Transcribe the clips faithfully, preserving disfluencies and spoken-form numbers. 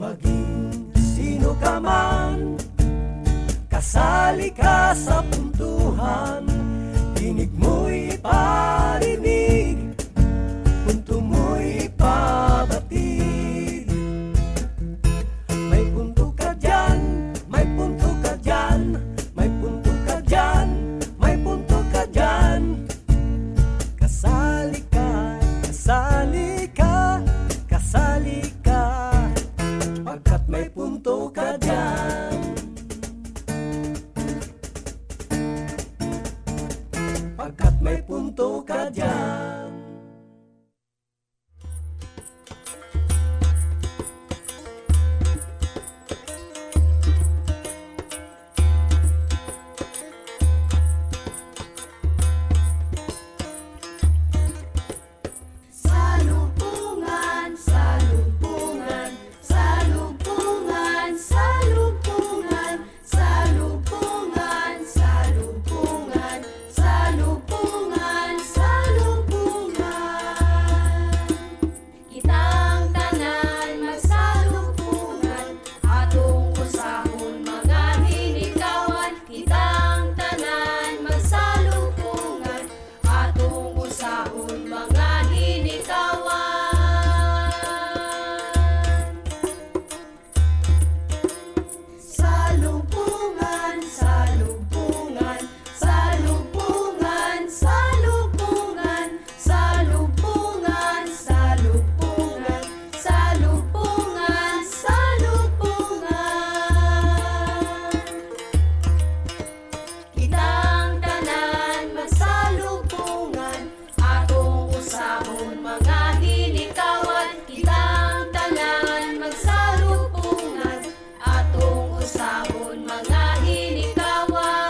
Maging sino ka man, kasali ka sa puntuhan. Tinig mo'y parinig, punto mo'y pabatid. May punto ka dyan, may punto ka dyan, may punto ka dyan, may punto ka dyan. Kasali ka, kasali ka, kasali ka, pagkat may punto ka dyan. Pagkat may punto ka dyan. Salubungan, salubungan, salubungan, salubungan, salubungan, salubungan, salubungan, salubungan. Kitang tanan magsalubungan, atong usahon mga hinikawan. Kitang tanan magsalubungan, atong usahon mga hinikawan. Salubungan, salubungan, salubungan, salubungan, salubungan, salubungan, salubungan, salubungan. Kitang tanan magsalubungan, atong usahon mga hinikawan. Kitang tanan magsalubungan, atong usahon mga hinikawan.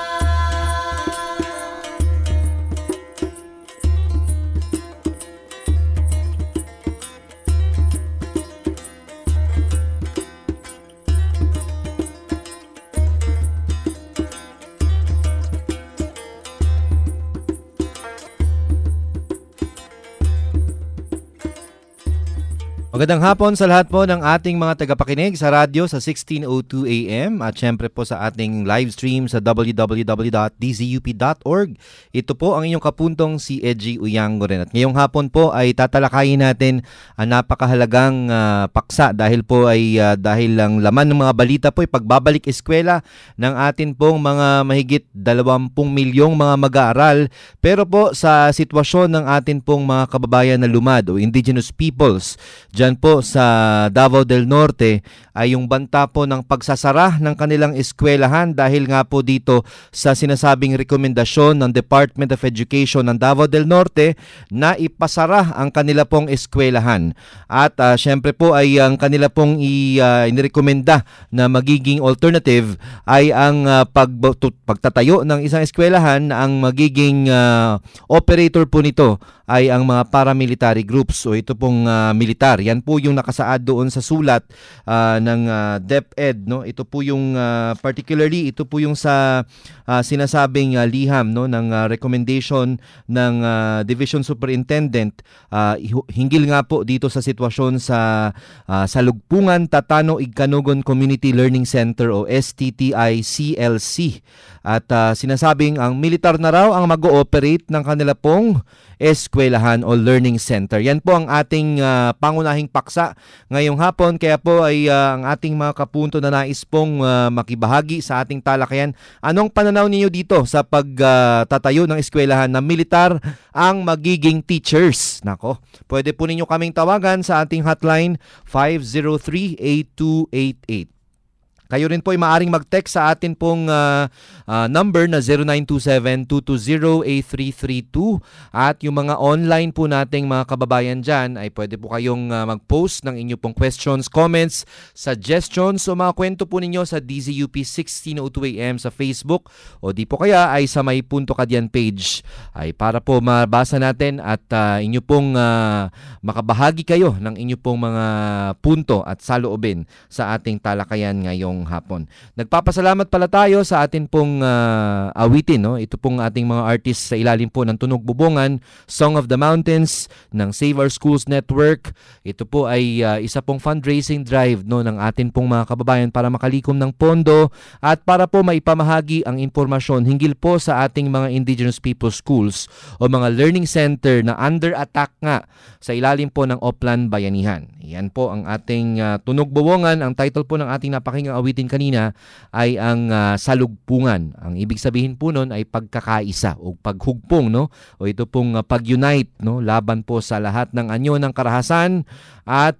Magandang hapon sa lahat po ng ating mga tagapakinig sa radyo sa sixteen oh two A M at syempre po sa ating live stream sa w w w dot d z u p dot org. Ito po ang inyong kapuntong si Edgy Uyango rin. At ngayong hapon po ay tatalakayin natin ang napakahalagang uh, paksa dahil po ay uh, dahil lang laman ng mga balita po ay pagbabalik eskwela ng atin pong mga mahigit dalawampung milyong mga mag-aaral. Pero po sa sitwasyon ng atin pong mga kababayan na lumad o indigenous peoples dyan po sa Davao del Norte ay yung banta po ng pagsasara ng kanilang eskwelahan dahil nga po dito sa sinasabing rekomendasyon ng Department of Education ng Davao del Norte na ipasara ang kanila pong eskwelahan. At uh, syempre po ay ang kanila pong i, uh, inirekomenda na magiging alternative ay ang uh, pag, pagtatayo ng isang eskwelahan na ang magiging uh, operator po nito ay ang mga paramilitary groups o ito pong uh, militar. Yan po yung nakasaad doon sa sulat uh, ng uh, DepEd, no. Ito po yung uh, particularly ito po yung sa uh, sinasabing uh, liham, no, ng uh, recommendation ng uh, Division Superintendent uh, hinggil nga po dito sa sitwasyon sa uh, Salugpungan Tatano Igkanugon Community Learning Center o S T T I C L C. At uh, sinasabing ang militar na raw ang mag-ooperate ng kanila pong eskwelahan o learning center. Yan po ang ating uh, pangunahing paksa ngayong hapon. Kaya po ay uh, ang ating mga kapunto na nais pong uh, makibahagi sa ating talakayan. Anong pananaw niyo dito sa pagtatayo uh, ng eskwelahan na militar ang magiging teachers? Nako, pwede po ninyo kaming tawagan sa ating hotline five zero three, eight two eight eight. Kayo rin po ay maaaring mag-text sa atin pong uh, uh, number na zero nine two seven, two two zero, eight three three two. At yung mga online po nating mga kababayan dyan ay pwede po kayong uh, mag-post ng inyo pong questions, comments, suggestions o mga kwento po ninyo sa D Z U P sixteen oh two A M sa Facebook o di po kaya ay sa may Punto Kadyan page ay para po mabasa natin at uh, inyo pong uh, makabahagi kayo ng inyo pong mga punto at saloobin sa ating talakayan ngayong ngayong hapon. Nagpapasalamat pala tayo sa atin pong uh, awitin, no? Ito pong ating mga artists sa ilalim po ng Tunog Bubongan, Song of the Mountains ng Save Our Schools Network. Ito po ay uh, isa pong fundraising drive, no, ng atin pong mga kababayan para makalikom ng pondo at para po maipamahagi ang impormasyon hinggil po sa ating mga Indigenous People Schools o mga learning center na under attack nga sa ilalim po ng Oplan Bayanihan. Yan po ang ating uh, Tunog Bubongan. Ang title po ng ating napakinggang awitin kanina ay ang uh, Salugpungan. Ang ibig sabihin po nun ay pagkakaisa o paghugpong, no? O ito pong uh, pag-unite, no? Laban po sa lahat ng anyo ng karahasan at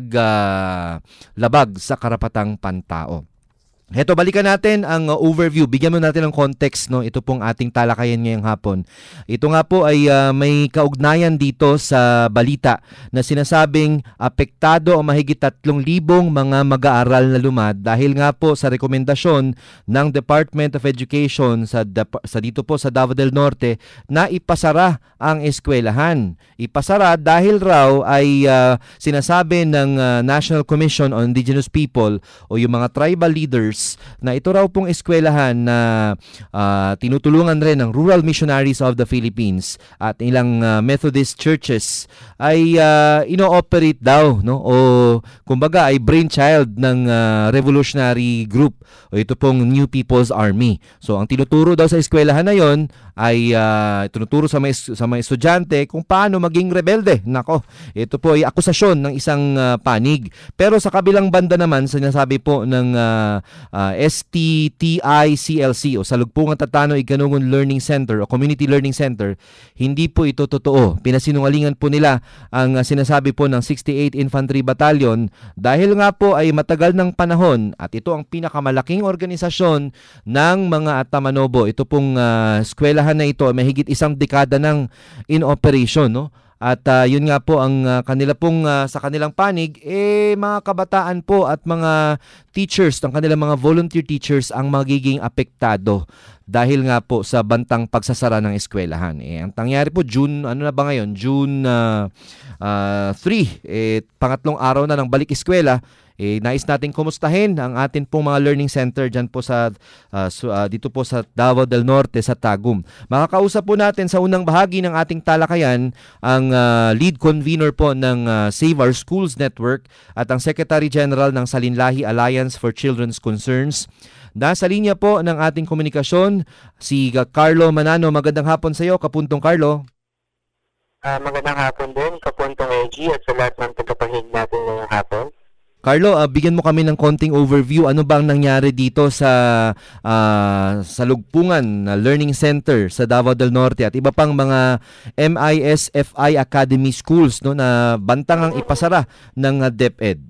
paglabag uh, sa karapatang pantao. Heto, balikan natin ang uh, overview. Bigyan mo natin ng context, no? Ito pong ating talakayan ngayong hapon. Ito nga po ay uh, may kaugnayan dito sa balita na sinasabing apektado ang mahigit tatlong libong mga mag-aaral na lumad dahil nga po sa rekomendasyon ng Department of Education sa, sa dito po sa Davao del Norte na ipasara ang eskwelahan. Ipasara dahil raw ay uh, sinasabi ng uh, National Commission on Indigenous People o yung mga tribal leaders na ito raw pong eskwelahan na uh, tinutulungan rin ng Rural Missionaries of the Philippines at ilang uh, Methodist churches ay uh, ino-operate daw, no? O kumbaga ay brainchild ng uh, revolutionary group o ito pong New People's Army. So ang tinuturo daw sa eskwelahan na yon ay uh, tinuturo sa mga, sa mga estudyante kung paano maging rebelde. Nako, ito po ay akusasyon ng isang uh, panig. Pero sa kabilang banda naman, sinasabi po ng uh, uh, S T T I C L C o Salugpungan Tatano Iganungon Learning Center o Community Learning Center, hindi po ito totoo. Pinasinungalingan po nila ang uh, sinasabi po ng sixty-eighth Infantry Battalion dahil nga po ay matagal ng panahon at ito ang pinakamalaking organisasyon ng mga Atamanobo. Ito pong uh, eskwelahan na ito, mahigit isang dekada ng in operation, no? At uh, yun nga po ang uh, kanila pong uh, sa kanilang panig eh mga kabataan po at mga teachers, ang kanilang mga volunteer teachers ang magiging apektado dahil nga po sa bantang pagsasara ng eskwelahan. Eh ang nangyari po June, ano na ba ngayon? June uh, uh, three, eh pangatlong araw na ng balik eskwela. Eh, nais natin kumustahin ang atin pong mga learning center dyan po sa uh, so, uh, dito po sa Davao del Norte sa Tagum. Makakausap po natin sa unang bahagi ng ating talakayan ang uh, lead convener po ng uh, Save Our Schools Network at ang Secretary General ng Salinlahi Alliance for Children's Concerns. Nasa linya po ng ating komunikasyon si Carlo Manano. Magandang hapon sa iyo, Kapuntong Carlo. Uh, magandang hapon din, Kapuntong Edgy at sa lahat ng tagapahinig natin ngayong hapon. Carlo, uh, bigyan mo kami ng konting overview. Ano bang nangyari dito sa uh, Salugpungan Learning Center sa Davao del Norte at iba pang mga M I S F I Academy schools, no, na bantangang ipasara ng uh, DepEd?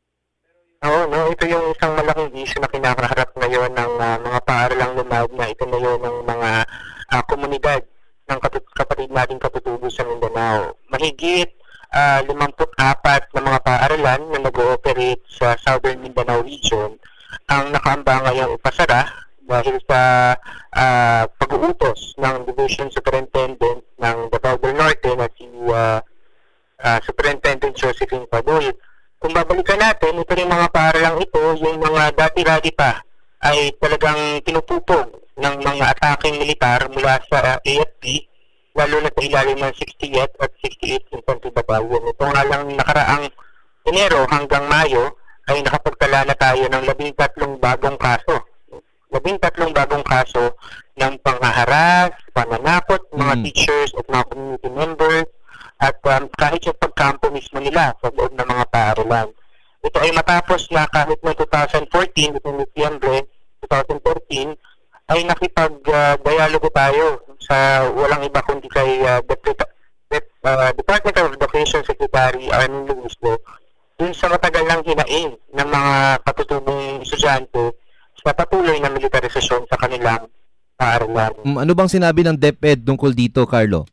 Oo, no, ito yung isang malaking issue na kinakaharap ngayon ng uh, mga paaralang lumad na ito na yun ng mga uh, komunidad ng kapatid nating katutubo sa Mindanao. Mahigit Uh, limampu't-apat na mga paaralan na nag-ooperate sa Southern Mindanao region ang nakaamba ngayong ipasara dahil sa uh, pag-uutos ng Division Superintendent ng Davao del Norte na si uh, uh, Superintendent Josephine Padoy. Kung babalikan natin, ito rin mga paaralang ito, yung mga dati-dati pa ay talagang tinutupog ng mga ataking militar mula sa uh, A F P, lalo na sa ilalim ng sixtieth at sixty-eighth Infantry Battalion. Ito nga lang nakaraang Enero hanggang Mayo ay nakapagtala na tayo ng labing tatlong bagong kaso. Labing tatlong bagong kaso ng panghaharas, pananakot, mga mm. teachers at mga community members at um, kahit yung pagkampo mismo nila sa loob ng mga paaralan. Ito ay matapos na kahit noong twenty fourteen, noong Disyembre twenty thirteen, ay nakipag-dialogo uh, tayo sa walang iba kundi kay uh, Dep- Dep- uh, Department of Education Secretary Armin Luislo dun sa matagal ng hinaing ng mga katutubong estudyante sa patuloy na militarisasyon sa kanilang paaralan. Ano bang sinabi ng DepEd tungkol dito, Carlo?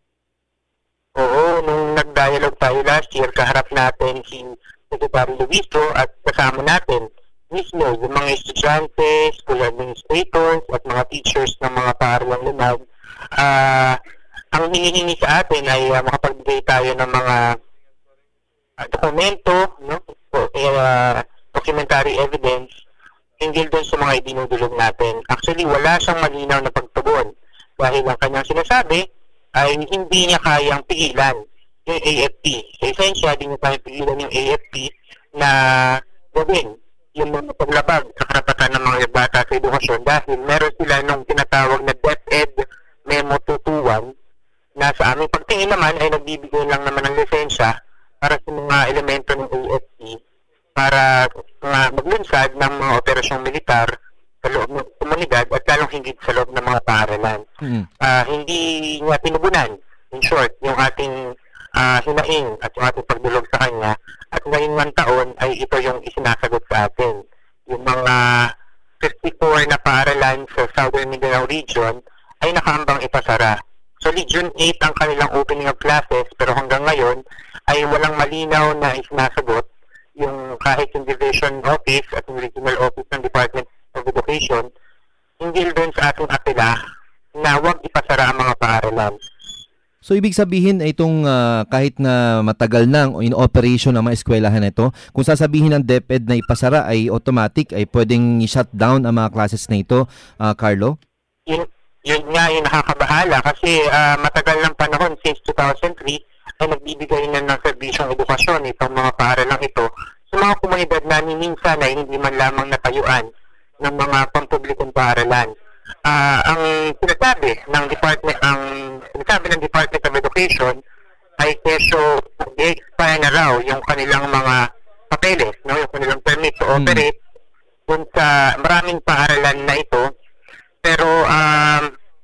Oo, nung nag-dialogue tayo last year, kaharap natin si Secretary Luislo at kasama natin mismo yung mga estudyante, school administrators at mga teachers ng mga paaralang lumad. Uh, ang hinihingi sa atin ay uh, makapagbigay tayo ng mga uh, dokumento, no? uh, documentary evidence hinggil doon sa mga idinudulog natin. Actually, wala siyang malinaw na pagtugon dahil ang kanyang sinasabi ay hindi niya kayang pigilan yung A F P. Sa esensya, hindi niya kayang pigilan yung A F P na gawin yung mga paglabag sa karapatan ng mga bata sa edukasyon dahil meron sila nung tinatawag na DepEd Memo two twenty-one na sa aming pagtingin naman ay nagbibigay lang naman ng lisensya para sa mga elemento ng A F P para uh, maglunsad ng mga operasyong militar sa loob ng komunidad at lalong higit sa loob ng mga paaralan. Mm-hmm. Uh, hindi niya tinugunan, in short, yung ating uh, hinaing at yung ating pagdulog sa kanya at ngayong one taon ay ito yung isinasagot sa atin. Yung mga fifty-four na paaralan sa Southern Mindanao region ay nakaambang ipasara. So, June eight ang kanilang opening of classes pero hanggang ngayon ay walang malinaw na isinasagot yung kahit yung division office at yung regional office ng Department of Education hinggil doon sa ating apela na huwag ipasara ang mga paaralan. So, ibig sabihin itong uh, kahit na matagal nang in operation ang mga eskwelahan na ito, kung sasabihin ng DepEd na ipasara ay automatic, ay pwedeng i-shut down ang mga classes na ito, uh, Carlo? Yun, yun nga yung nakakabahala kasi uh, matagal ng panahon since two thousand three ay nagbibigay na ng serbisyong edukasyon itong mga paaralang ito sa mga komunidad na minsan ay hindi man lamang natayuan ng mga pampublikong paaralan. Uh, ang sinasabi ng department ang sinasabi ng Department of Education ay keso i-expire na raw yung kanilang mga papeles, no, yung kanilang permit to operate hmm. dun sa maraming paaralan na ito. Pero um,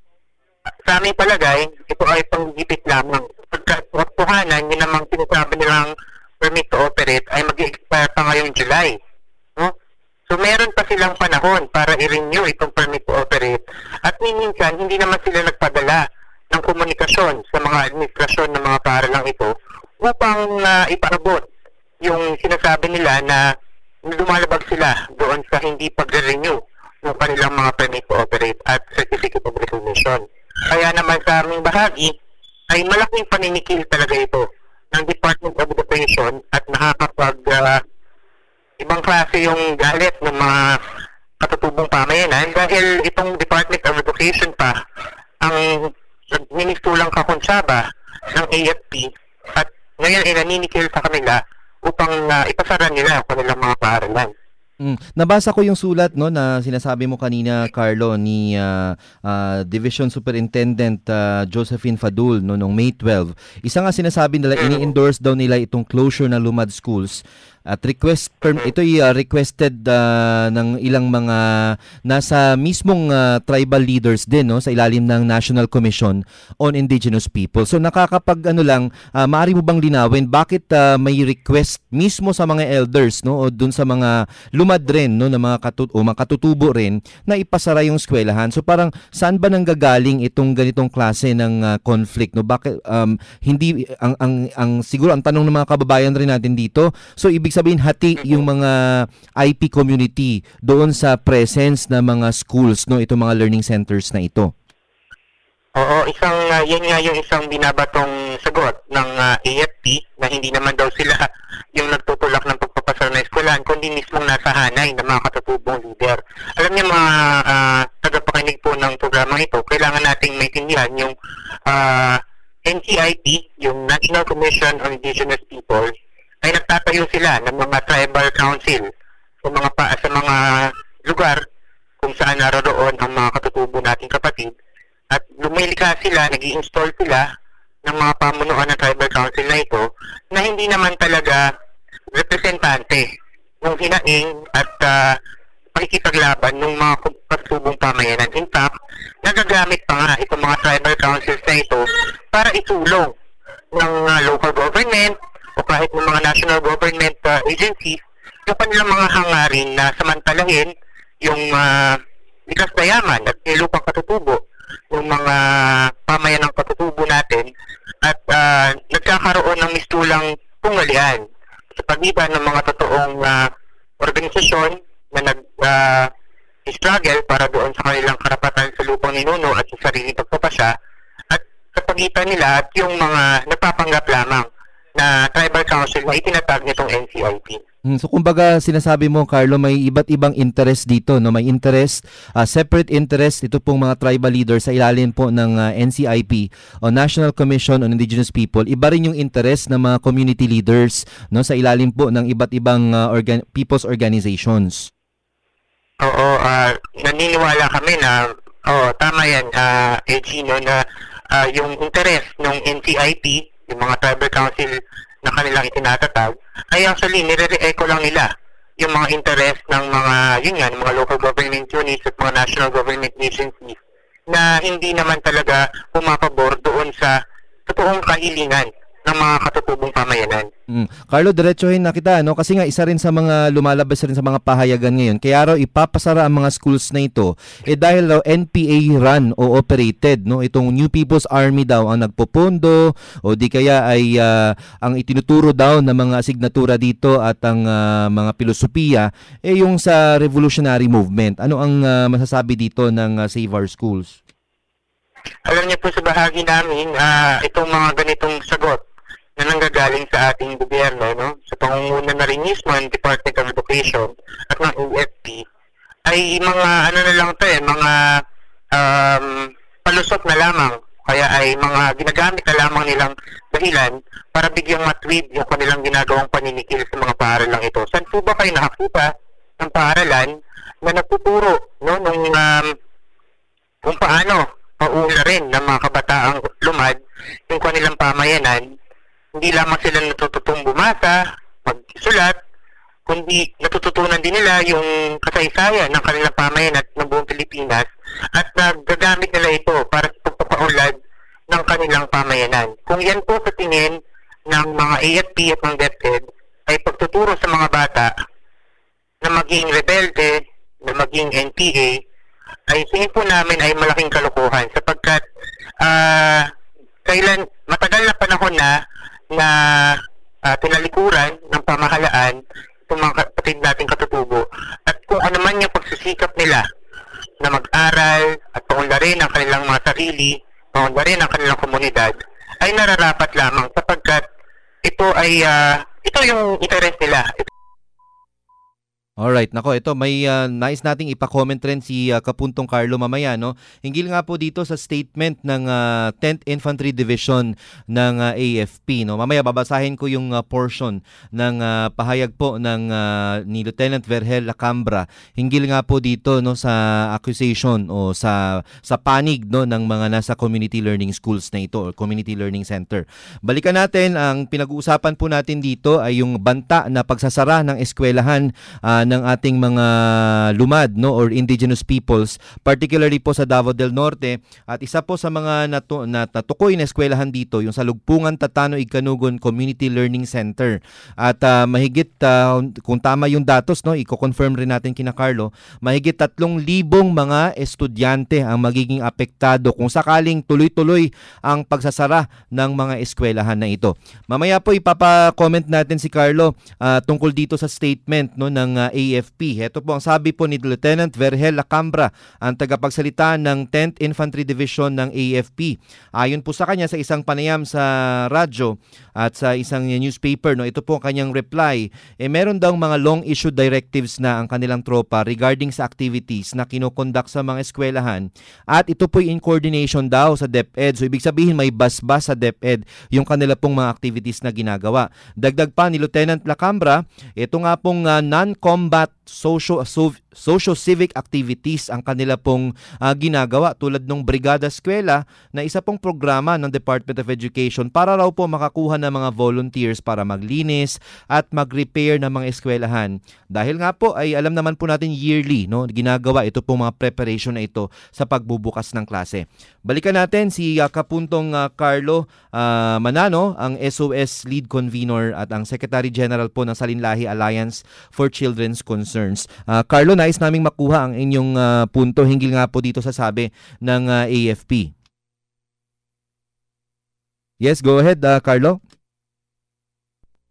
sa aming palagay, ito ay panggigipit lamang. Pagkatuhanan, yun namang sinasabi nilang permit to operate ay mag-expire pa ngayong July. No? So, meron pa silang panahon para i-renew itong permit to operate. At minsan, hindi naman sila nagpadala ng komunikasyon sa mga administrasyon ng mga paaralang ito upang uh, ipaabot yung sinasabi nila na lumalabag sila doon sa hindi pag-renew ng kanilang mga permit to operate at certificate of recognition. Kaya naman sa aming bahagi, ay malaking paninikil talaga ito ng Department of Education at nakakapag uh, ibang klase yung galit ng mga katutubong pamayanan dahil itong Department of Education pa ang ministulang kakonsyaba ng A F P at ngayon ay naninikil sa kanila upang uh, ipasara nila ang kanilang mga paaralan. Mm. Nabasa ko yung sulat no na sinasabi mo kanina, Carlo, ni uh, uh, Division Superintendent uh, Josephine Fadul no noong May twelfth. Isa nga sinasabi nila, ini-endorse daw nila itong closure ng Lumad schools at request perm, ito ay uh, requested uh, ng ilang mga nasa mismong uh, tribal leaders din no sa ilalim ng National Commission on Indigenous People. So nakakapag ano lang, uh, maaari mo bang linawin bakit uh, may request mismo sa mga elders no o dun sa mga lumad rin no na mga katut o mga katutubo rin na ipasara yung eskwelahan. So parang saan ba nanggagaling itong ganitong klase ng uh, conflict no? Bakit um, hindi ang, ang ang siguro ang tanong ng mga kababayan rin natin dito. So ibig sabihin hati yung mga I P community doon sa presence ng mga schools no itong mga learning centers na ito. Oo, isang uh, yan nga yung isang binabatong sagot ng uh, A F P na hindi naman daw sila yung nagtutulak ng pagpapasara ng eskwelahan kundi mismong nasa hanay ng mga katutubong leader. Alam niyo mga uh, tagapakinig po ng programa ito, kailangan nating maintindihan yung uh, N C I P, yung National Commission on Indigenous People, ay nagtatayo sila ng mga tribal council sa mga pa, sa mga lugar kung saan naroon ang mga katutubo nating kapatid at lumilika sila, nag-i-install sila ng mga pamunuan ng tribal council na ito na hindi naman talaga representante ng hinaing at uh, pakikipaglaban ng mga katutubong pamayanan. In fact, nagagamit pa nga itong mga tribal councils na ito para itulong ng uh, local government o kahit ng mga national government uh, agencies yung kanilang mga hangarin na samantalahin yung uh, likas na yaman at lupang katutubo ng mga pamayanang katutubo natin at uh, nagkakaroon ng mistulang tungalian sa pagitan ng mga totoong uh, organisasyon na nag-struggle uh, para doon sa kanilang karapatan sa lupang ninuno at sa sariling pagpapasya at sa pagitan nila at yung mga napapanggap lamang na tribal council na itinatag nitong N C I P. Hmm, so kumbaga sinasabi mo, Carlo, may iba't ibang interest dito, no? May interest, ah, separate interest ito pong mga tribal leaders sa ilalim po ng ah, N C I P o National Commission on Indigenous People. Iba rin yung interest ng mga community leaders, no, sa ilalim po ng iba't ibang ah, organ- people's organizations. Oo, ah, naniniwala kami na, oh, tama yan, uh, Gino, na ah, yung interest ng N C I P, yung mga tribal council na kanilang itinatatag, ay actually nire-echo lang nila yung mga interest ng mga, yun nga, ng mga local government units at mga national government agencies na hindi naman talaga pumapabor doon sa totoong kahilingan ng mga katutubong pamayanan. Mm. Carlo, diretsuhin na kita, no? Kasi nga isa rin sa mga lumalabas rin sa mga pahayagan ngayon. Kaya raw ipapasara ang mga schools na ito eh dahil raw N P A run o operated, no? Itong New People's Army daw ang nagpopondo o di kaya ay uh, ang itinuturo daw ng mga asignatura dito at ang uh, mga filosofiya eh yung sa revolutionary movement. Ano ang uh, masasabi dito ng uh, Save Our Schools? Alam niyo po sa bahagi namin, uh, itong mga ganitong sagot na nanggagaling sa ating gobyerno, no, sa pangunguna na rin mismo ng Department of Education at ng A F P, ay mga ano na lang ito eh, mga um, palusot na lamang. Kaya ay mga ginagamit na lamang nilang dahilan para bigyang matwid yung kanilang ginagawang paninikil sa mga paaralang ito. Saan po ba kayo nakakita ng paaralan na nagtuturo, no, nung um, kung paano pauna rin ng mga kabataang lumad yung kanilang pamayanan? Hindi lamang sila natututong bumasa, magsulat, kundi natututunan din nila yung kasaysayan ng kanilang pamayanan at ng buong Pilipinas at nagagamit nila ito para sa pagpapaunlad ng kanilang pamayanan. Kung yan po sa tingin ng mga A F P at ng DepEd ay pagtuturo sa mga bata na maging rebelde, na maging N P A, ay tingin po namin ay malaking kalokohan sapagkat uh, kailan, matagal na panahon na na uh, tinalikuran ng pamahalaan itong mga kapatid nating katutubo at kung ano man yung pagsisikap nila na mag-aral at paunlarin ang kanilang mga sarili, paunlarin ang kanilang komunidad ay nararapat lamang sapagkat ito ay uh, ito yung interest nila. Alright, nako, ito may uh, nais nating ipa-comment rin si uh, Kapuntong Carlo mamaya, no? Hinggil nga po dito sa statement ng uh, tenth Infantry Division ng uh, A F P, no? Mamaya babasahin ko yung uh, portion ng uh, pahayag po ng uh, ni Lieutenant Vergel Lacambra. Hinggil nga po dito, no, sa accusation o sa sa panig, no, ng mga nasa community learning schools na ito or community learning center. Balikan natin, ang pinag-uusapan po natin dito ay yung banta na pagsasara ng eskwelahan uh, ng ating mga lumad, no, or indigenous peoples, particularly po sa Davao del Norte. At isa po sa mga natu- nat- natukoy na eskwelahan dito, yung sa Lugpungan Tatano Igkanugon Community Learning Center. At uh, mahigit, uh, kung tama yung datos, no, i-confirm rin natin kina Carlo, mahigit tatlong libong mga estudyante ang magiging apektado kung sakaling tuloy-tuloy ang pagsasara ng mga eskwelahan na ito. Mamaya po ipapa-comment natin si Carlo uh, tungkol dito sa statement, no, ng uh, A F P. Ito po ang sabi po ni Lieutenant Vergel Lacambra, ang tagapagsalita ng tenth Infantry Division ng A F P. Ayon po sa kanya sa isang panayam sa radyo at sa isang newspaper, no, ito po ang kanyang reply. Eh, meron daw mga long issue directives na ang kanilang tropa regarding sa activities na kinokondak sa mga eskwelahan at ito po in coordination daw sa DepEd. So ibig sabihin may basbas sa DepEd yung kanila pong mga activities na ginagawa. Dagdag pa ni Lieutenant Lacambra, ito nga pong uh, non-combat socio socio-civic activities ang kanila pong uh, ginagawa tulad ng Brigada Eskwela na isa pong programa ng Department of Education para raw po makakuha ng mga volunteers para maglinis at mag-repair ng mga eskwelahan. Dahil nga po ay alam naman po natin yearly, no, ginagawa ito pong mga preparation na ito sa pagbubukas ng klase. Balikan natin si uh, Kapuntong uh, Carlo uh, Manano, ang S O S Lead Convener at ang Secretary General po ng Salinlahi Alliance for Children's Concerns. Uh, Carlo, nais naming makuha ang inyong uh, punto hinggil nga po dito sa sabi ng uh, A F P. Yes, go ahead, uh, Carlo.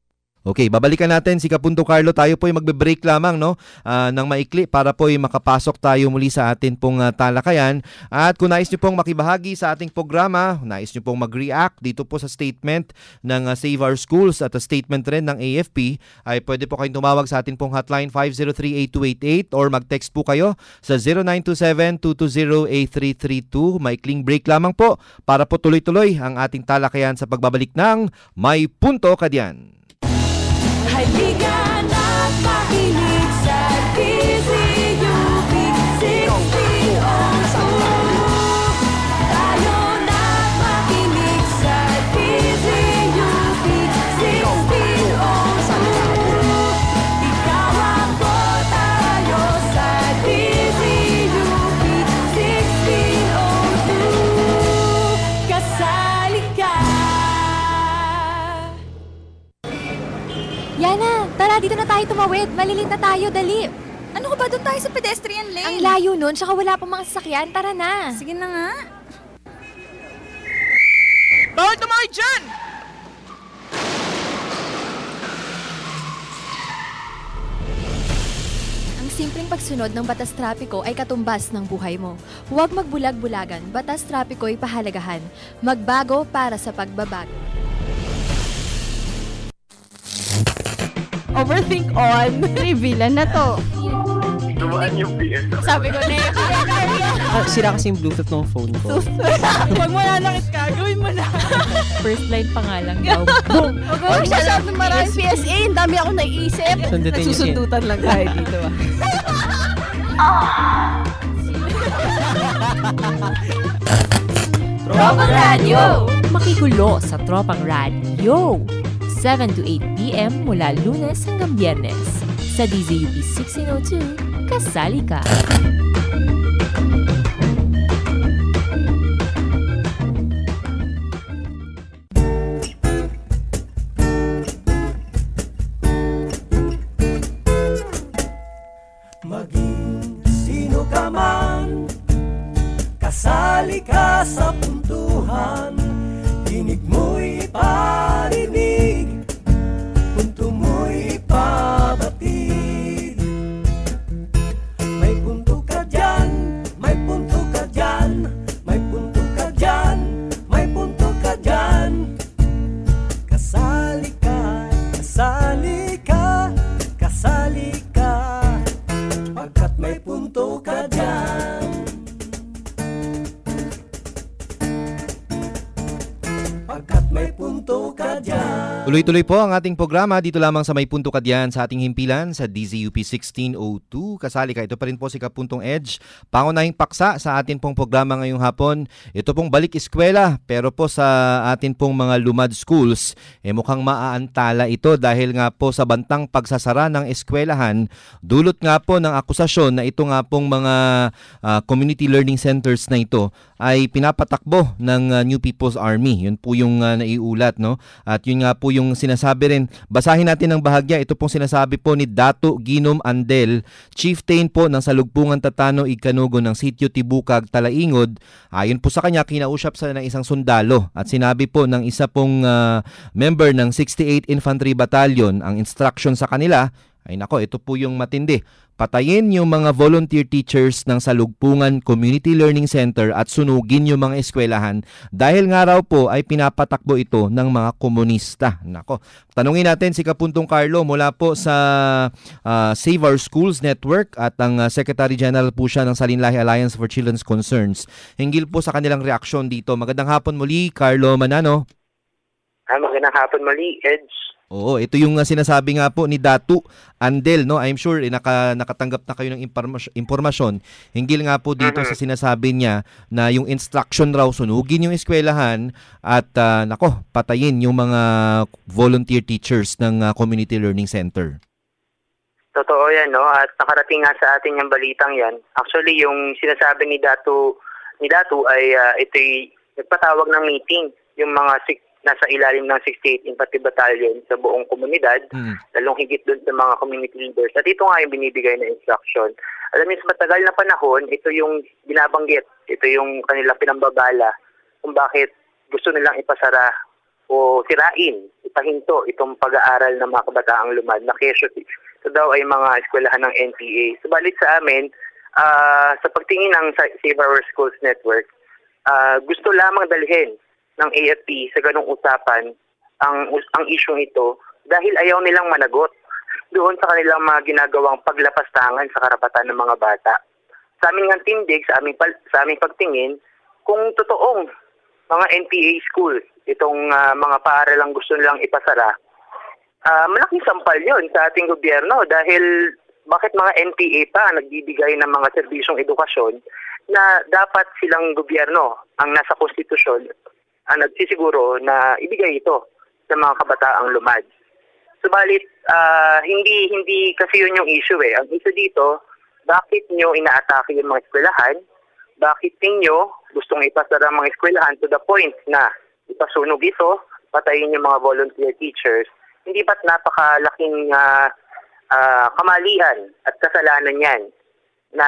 Okay, babalikan natin si Kapunto Carlo. Tayo po ay magbe-break lamang, no, uh, ng maikli para po ay makapasok tayo muli sa atin pong uh, talakayan. At kung nais nyo pong makibahagi sa ating programa, nais nyo pong mag-react dito po sa statement ng uh, Save Our Schools at a statement rin ng A F P, ay pwede po kayong tumawag sa atin pong hotline five zero three, eight two eight eight or mag-text po kayo sa zero nine two seven, two two zero, eight three three two. Maikling break lamang po para po tuloy-tuloy ang ating talakayan sa pagbabalik ng May Punto Ka Diyan. Halika na't makinig sa D Z U P sixteen oh two. Tayo na't makinig sa D Z U P sixteen oh two. Ikaw ako, tayo sa D Z U P sixteen oh two. Kasali ka. Yana, tara dito na tayo tumawid. Malilit na tayo, dali. Ano ko ba doon tayo sa pedestrian lane? Ang layo nun, tsaka wala pang mga sasakyan. Tara na. Sige na nga. Bawal tumakay dyan! Ang simpleng pagsunod ng batas trapiko ay katumbas ng buhay mo. Huwag magbulag-bulagan. Batas trapiko ay pahalagahan. Magbago para sa pagbabago. Overthink on. Reveal na to. Dumaan yung P S. Sabi ko na yun. Ah, sira kasi yung Bluetooth ng phone ko. Huwag mo na nakit ka. Gawin mo na. First line pa nga lang daw. Boom! Huwag mo masyadong maraming P S A. Ang dami akong naiisip. Sundutin niyo siya. Nagsusundutan lang tayo dito. Tropang Radio! Makikulo sa Tropang Radio. seven to eight p.m. mula Lunes hanggang Biyernes. Sa D Z U P sixteen oh two, kasali ka! Maging sino ka man, kasali ka sa puntuhan. Tinig mo'y parinig, punto mo'y pabatid. May punto ka dyan, may punto ka dyan, may punto ka dyan, may punto ka dyan. Kasali ka, kasali ka, kasali ka, pagkat may punto ka dyan. Pagkat may punto ka dyan. Tuloy-tuloy po ang ating programa dito lamang sa May Punto Ka Diyan sa ating himpilan sa D Z U P sixteen oh two. Kasali ka. Ito pa rin po si Kapuntong Edge. Pangunahing paksa sa atin pong programa ngayong hapon. Ito pong balik eskwela, pero po sa atin pong mga lumad schools, eh mukhang maaantala ito dahil nga po sa bantang pagsasara ng eskwelahan, dulot nga po ng akusasyon na ito nga pong mga uh, community learning centers na ito ay pinapatakbo ng uh, New People's Army. Yun po yung uh, naiulat, no? At yun nga po yung sinasabi rin. Basahin natin ng bahagya. Ito pong sinasabi po ni Dato Ginom Andel, chieftain po ng Salugpungan Tatano Igkanugo ng Sitio Tibukag, Talaingod. Ayon po sa kanya, kinausap sa ng isang sundalo at sinabi po ng isa pong uh, member ng sixty-eighth Infantry Battalion, ang instruction sa kanila ay nako, ito po yung matindi. Patayin yung mga volunteer teachers ng Salugpungan Community Learning Center at sunugin yung mga eskwelahan dahil nga raw po ay pinapatakbo ito ng mga komunista. Nako, tanungin natin si Kapuntong Carlo mula po sa uh, Save Our Schools Network at ang uh, Secretary General po siya ng Salinlahi Alliance for Children's Concerns. Hinggil po sa kanilang reaksyon dito. Magandang hapon muli, Carlo Manano. Ah, magandang hapon muli, Edge. Oo, ito yung uh, sinasabi nga po ni Datu Andel, no? I'm sure eh, naka, nakatanggap na kayo ng impormasyon, impormasyon hinggil nga po dito mm-hmm. sa sinasabi niya na yung instruction raw sunugin yung eskwelahan at uh, nako, patayin yung mga volunteer teachers ng uh, Community Learning Center. Totoo yan, no? At nakarating nga sa atin yung balitang yan. Actually, yung sinasabi ni Datu ni Datu ay uh, ito'y nagpatawag ng meeting yung mga sik nasa ilalim ng sixty-eighth Infantry Battalion sa buong komunidad, mm. lalong higit doon sa mga community leaders. At ito nga yung binibigay na instruction. Alam niyo, sa matagal na panahon, ito yung binabanggit, ito yung kanilang pinambabala kung bakit gusto nilang ipasara o sirain, ipahinto itong pag-aaral ng mga kabataang lumad na kesyo ito daw ay mga eskwelahan ng N P A. Subalit sa amin, uh, sa pagtingin ng Save Our Schools Network, uh, gusto lamang dalhin ng A F P sa ganung usapan ang, ang issue ito dahil ayaw nilang managot doon sa kanilang mga ginagawang paglapastangan sa karapatan ng mga bata. Sa aming ng tindig, sa aming, sa aming pagtingin, kung totoong mga N P A school, itong uh, mga paaralang gusto nilang ipasara, uh, malaking sampal yun sa ating gobyerno dahil bakit mga N P A pa nagbibigay ng mga serbisyong edukasyon na dapat silang gobyerno ang nasa konstitusyon ang nagsisiguro na ibigay ito sa mga kabataang lumad. Subalit, uh, hindi hindi kasi yun yung issue eh. Ang issue dito, bakit nyo inaatake yung mga eskwelahan? Bakit ninyo gustong ipasara mga eskwelahan to the point na ipasunog ito, patayin yung mga volunteer teachers? Hindi ba't napakalaking uh, uh, kamalian at kasalanan yan na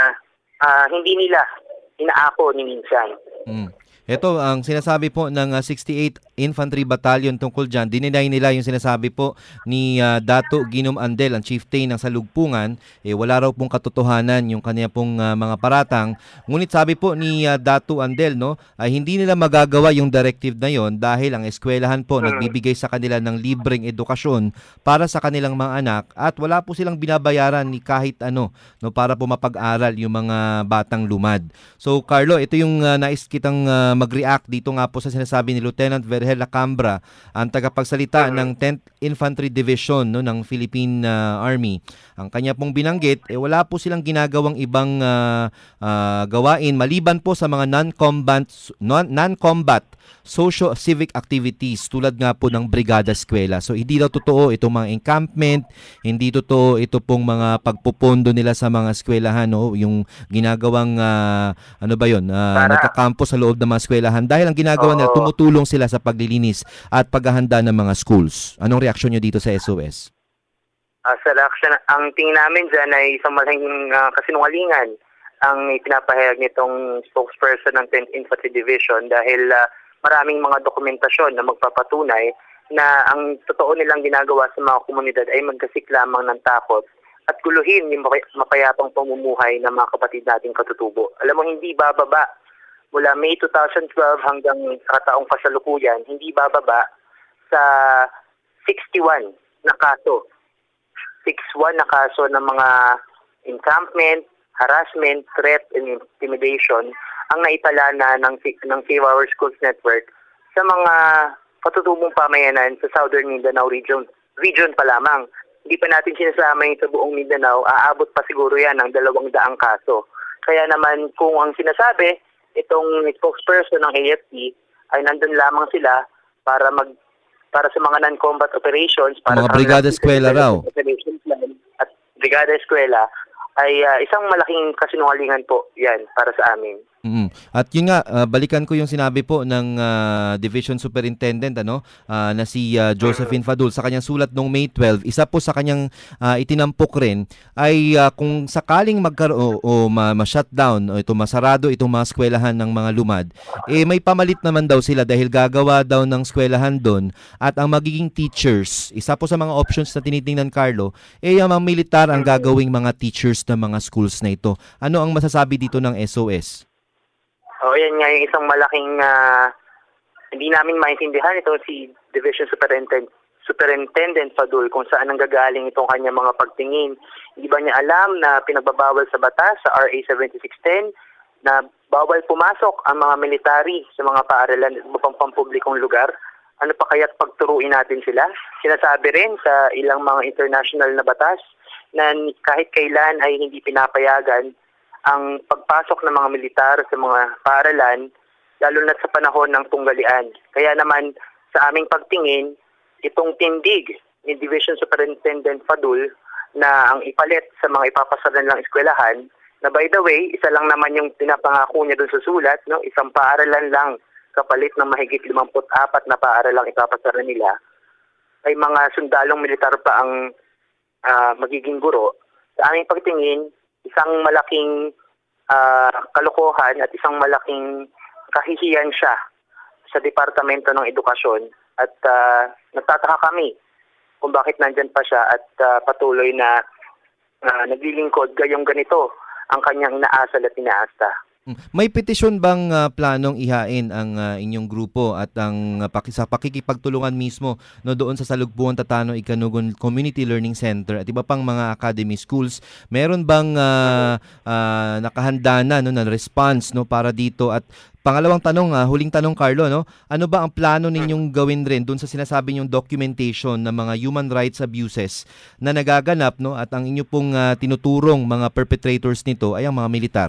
uh, hindi nila inaako ni minsan? Mm. Ito, ang sinasabi po ng uh, sixty-eighth Infantry Battalion tungkol dyan, dininay nila yung sinasabi po ni uh, Dato Ginom Andel, ang chieftain ng Salugpungan, eh, wala raw pong katotohanan yung kanya pong uh, mga paratang. Ngunit sabi po ni uh, Dato Andel, no, ay hindi nila magagawa yung directive na yon dahil ang eskwelahan po nagbibigay sa kanila ng libreng edukasyon para sa kanilang mga anak at wala po silang binabayaran ni kahit ano, no, para po mapag-aral yung mga batang lumad. So Carlo, ito yung uh, nais kitang uh, mag-react dito nga po sa sinasabi ni Lieutenant Vergel Lacambra, ang tagapagsalita ng tenth Infantry Division, no, ng Philippine uh, Army. Ang kanya pong binanggit, eh, wala po silang ginagawang ibang uh, uh, gawain maliban po sa mga non-combat non-combat socio-civic activities tulad nga po ng Brigada Eskwela. So hindi daw totoo itong mga encampment, hindi totoo ito pong mga pagpupondo nila sa mga eskwelahan, no, yung ginagawang uh, ano ba yun, uh, nagkakampo sa loob ng mga eskwelahan dahil ang ginagawa nila, tumutulong sila sa paglilinis at paghahanda ng mga schools. Anong reaksyon nyo dito sa S O S? Uh, sa reaksyon, ang tingin namin dyan ay isang malaking uh, kasinungalingan ang ipinapahayag nitong spokesperson ng tenth Infantry Division dahil uh, maraming mga dokumentasyon na magpapatunay na ang totoo nilang ginagawa sa mga komunidad ay magkasik lamang ng takot at guluhin yung mapayapang pamumuhay ng mga kapatid nating katutubo. Alam mo, hindi bababa mula May twenty twelve hanggang sa taong kasalukuyan, hindi bababa sa sixty-one na kaso. sixty-one na kaso ng mga encampment, harassment, threat, and intimidation ang naitala na ng, ng Save Our Schools Network sa mga katutubong pamayanan sa Southern Mindanao region, region pa lamang. Hindi pa natin sinasama yung sa buong Mindanao, aabot pa siguro yan ng dalawang daang kaso. Kaya naman kung ang sinasabi, itong spokesperson ng A F P ay nandun lamang sila para mag para sa mga non-combat operations, para mga sa Brigada Eskwela raw. At Brigada Eskwela ay uh, isang malaking kasinungalingan po yan para sa amin. Mm-hmm. At yun nga, uh, balikan ko yung sinabi po ng uh, Division Superintendent ano, uh, na si uh, Josephine Fadul sa kanyang sulat noong May twelfth. Isa po sa kanyang uh, itinampok rin ay uh, kung sakaling magkaroon o, o ma-shutdown o ito masarado itong mga eskwelahan ng mga lumad, eh may pamalit naman daw sila dahil gagawa daw ng eskwelahan doon at ang magiging teachers, isa po sa mga options na tinitingnan, Carlo, eh yung mga militar ang gagawing mga teachers ng mga schools na ito. Ano ang masasabi dito ng S O S? O, yan nga yung isang malaking uh, hindi namin maintindihan ito si Division Superintendent, Superintendent Fadul kung saan ang gagaling itong kanyang mga pagtingin. Hindi ba niya alam na pinagbabawal sa batas sa R A seventy-six ten na bawal pumasok ang mga military sa mga paaralan at ibang pampublikong lugar? Ano pa kaya't pagturuin natin sila? Sinasabi rin sa ilang mga international na batas na kahit kailan ay hindi pinapayagan ang pagpasok ng mga militar sa mga paaralan, lalo na sa panahon ng tunggalian. Kaya naman sa aming pagtingin, itong tindig ni Division Superintendent Fadul na ang ipalit sa mga ipapasara nilang eskwelahan, na by the way, isa lang naman yung pinapangako niya doon sa sulat, no? Isang paaralan lang kapalit ng mahigit fifty-four na paaralang ipapasara nila, ay mga sundalong militar pa ang uh, magiging guro. Sa aming pagtingin, isang malaking uh, kalokohan at isang malaking kahihiyan siya sa Departamento ng Edukasyon At uh, nagtataka kami kung bakit nandyan pa siya at uh, patuloy na uh, naglilingkod gayong ganito ang kanyang inaasal at inaasta. May petisyon bang uh, planong ihain ang uh, inyong grupo at ang uh, paki- sa pakikipagtulungan mismo no doon sa Salugbuan Tatano Ikanugon Community Learning Center at iba pang mga academy schools? Meron bang uh, uh, nakahanda na no na response no para dito? At pangalawang tanong, uh, huling tanong Carlo, no, ano ba ang plano ninyong gawin rin doon sa sinasabi ninyong documentation ng mga human rights abuses na nagaganap no at ang inyo pong uh, tinuturong mga perpetrators nito ay ang mga militar?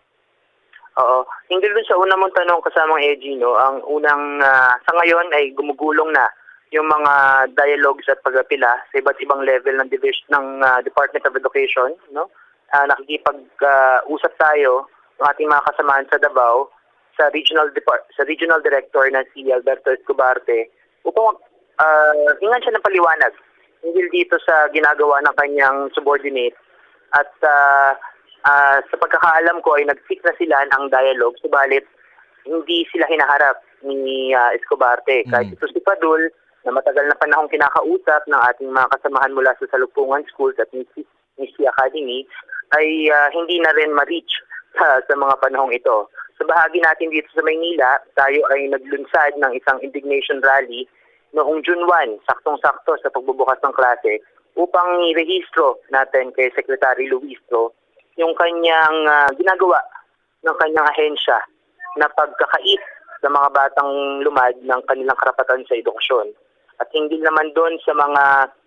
Oo. Hindi doon sa una mong tanong kasamang Edgy, no, ang unang uh, sa ngayon ay gumugulong na yung mga dialogues at pag-apila sa iba't ibang level ng division ng uh, Department of Education, no. Uh, nakikipag-usap uh, tayo ng ating mga kasamahan sa Davao sa regional Depart- sa regional director na si Alberto Escobarte upang uh, hingan siya ng paliwanag hinggil dito sa ginagawa ng kanyang subordinate at uh, Uh, sa pagkakaalam ko ay nag-seek na sila ng dialogue, subalit hindi sila hinaharap ni uh, Escobarte. Mm. Kahit ito si Padul, na matagal na panahong kinakausap ng ating mga kasamahan mula sa Salugpungan Schools at Missy Academy, ay uh, hindi na rin ma-reach uh, sa mga panahong ito. Sa bahagi natin dito sa Maynila, tayo ay naglunsad ng isang indignation rally noong June first, saktong-sakto sa pagbubukas ng klase, upang i-rehistro natin kay Secretary Luistro yung kanyang uh, ginagawa ng kanyang ahensya na pagkakait sa mga batang lumad ng kanilang karapatan sa edukasyon. At hindi naman doon sa mga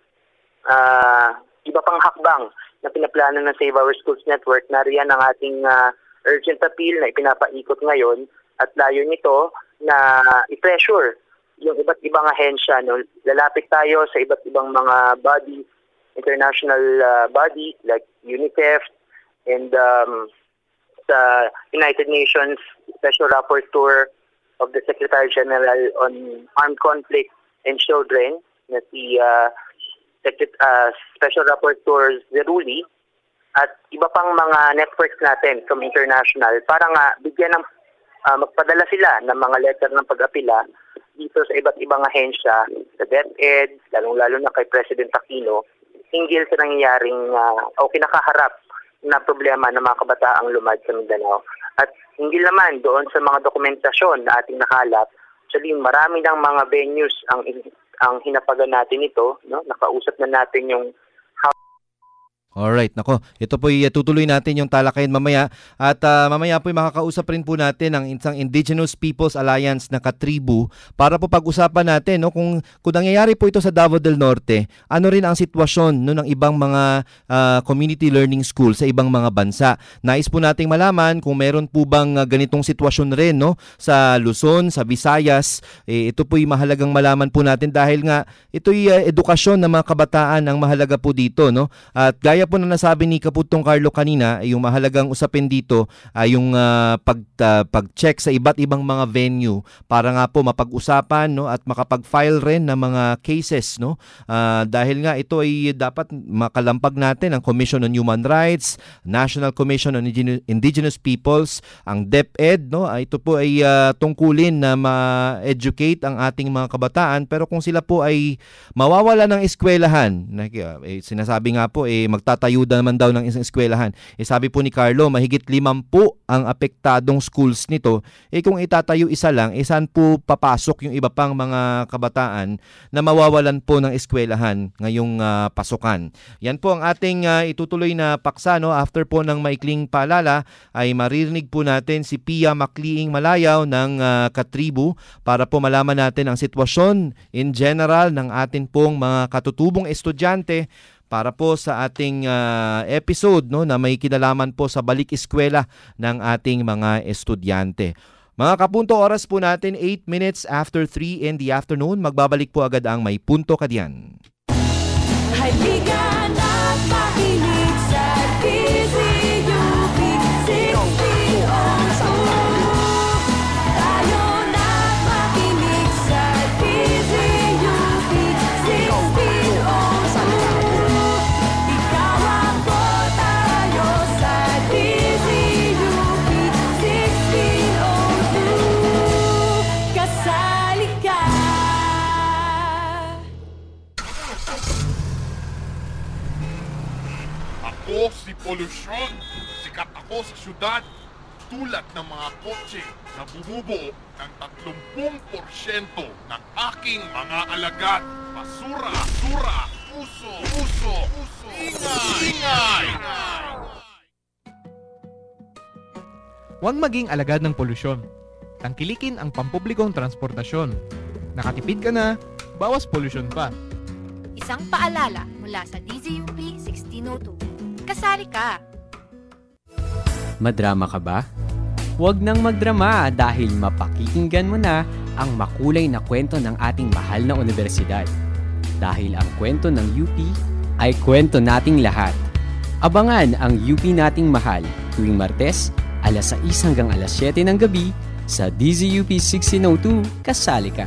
uh, iba pang hakbang na pinaplano ng Save Our Schools Network, nariyan ang ating uh, urgent appeal na ipinapaikot ngayon at layo nito na i-pressure yung iba't ibang ahensya. No? Lalapit tayo sa iba't ibang mga bodies, international uh, bodies like UNICEF, and um, the United Nations Special Rapporteur of the Secretary General on Armed Conflict and Children, na si uh, Secret- uh, Special Rapporteur Zeruli, at iba pang mga networks natin from international para nga bigyan ng uh, magpadala sila ng mga letter ng pag-apila dito sa iba't ibang ahensya, sa DepEd, lalong-lalo na kay President Aquino, hinggil sa nangyayaring uh, o kinakaharap na problema ng mga kabataang lumad sa Mindanao. At hindi naman doon sa mga dokumentasyon na ating nakalap, actually marami ng mga venues ang ang hinapagan natin ito, no? Nakausap na natin yung Alright, nako. Ito po tutuloy natin yung talakayan mamaya at uh, mamaya po makakausap rin po natin ang isang Indigenous Peoples Alliance na katribu para po pag-usapan natin no kung kung nangyayari po ito sa Davao del Norte, ano rin ang sitwasyon no ng ibang mga uh, community learning school sa ibang mga bansa. Nais po nating malaman kung meron po bang uh, ganitong sitwasyon rin no sa Luzon, sa Visayas. Eh, ito po'y mahalagang malaman po natin dahil nga ito'y uh, edukasyon ng mga kabataan ang mahalaga po dito no. At gaya po na nasabi ni Kaputong Carlo kanina, yung mahalagang usapin dito ay yung uh, pag, uh, pag-check sa iba't ibang mga venue para nga po mapag-usapan no, at makapag-file rin ng mga cases. No? Uh, dahil nga ito ay dapat makalampag natin ang Commission on Human Rights, National Commission on Indigenous Peoples, ang DepEd. No? Uh, ito po ay uh, tungkulin na ma-educate ang ating mga kabataan, pero kung sila po ay mawawala ng eskwelahan, na, eh, sinasabi nga po, eh, magta tayo naman daw ng isang eskwelahan. Eh, sabi po ni Carlo, mahigit limampu ang apektadong schools nito. Eh kung itatayo isa lang, eh saan po papasok yung iba pang mga kabataan na mawawalan po ng eskwelahan ngayong uh, pasukan. Yan po ang ating uh, itutuloy na paksa. No? After po ng maikling paalala, ay maririnig po natin si Pia Macliing Malayaw ng uh, katribu para po malaman natin ang sitwasyon in general ng atin pong mga katutubong estudyante para po sa ating uh, episode no, na may kinalaman po sa balik eskwela ng ating mga estudyante. Mga kapunto, oras po natin eight minutes after three in the afternoon. Magbabalik po agad ang May Punto Ka Diyan. Halika na't makinig sa D Z U P sixteen oh two. Tayo na't makinig sa D Z U P sixteen oh two. Ikaw ako, tayo sa D Z U P sixteen oh two. Kasali ka. Sikat ako sa syudad, tulad ng mga kotse na bumubuo ng tatlong porsyento ng aking mga alagad. Basura, basura, puso, puso, puso, ingay, ingay. Huwag maging alagad ng polusyon. Tangkilikin ang pampublikong transportasyon. Nakatipid ka na, bawas polusyon pa. Isang paalala mula sa D Z U P sixteen oh two. Kasali ka! Madrama ka ba? Huwag nang magdrama dahil mapakikinggan mo na ang makulay na kwento ng ating mahal na universidad. Dahil ang kwento ng U P ay kwento nating lahat. Abangan ang U P nating mahal tuwing Martes, alas sais hanggang alas siyete ng gabi sa D Z U P sixteen oh two. Kasali ka!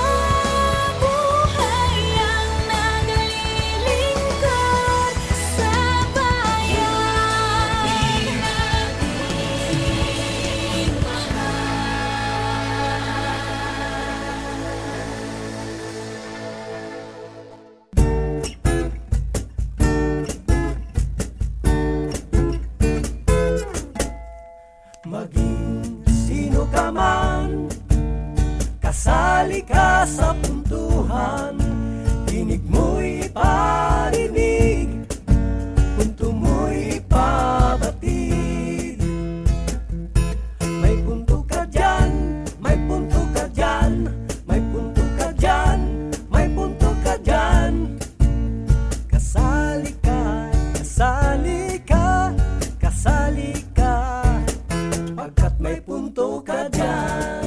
Maging sino ka man, kasali ka sa puntuhan. Tinig mo'y parinig, punto mo'y pabatid. May punto ka dyan, may punto ka dyan, may punto ka dyan, may punto ka dyan. Kasali ka, kasali ka, kasali ka, pagkat may punto ka dyan.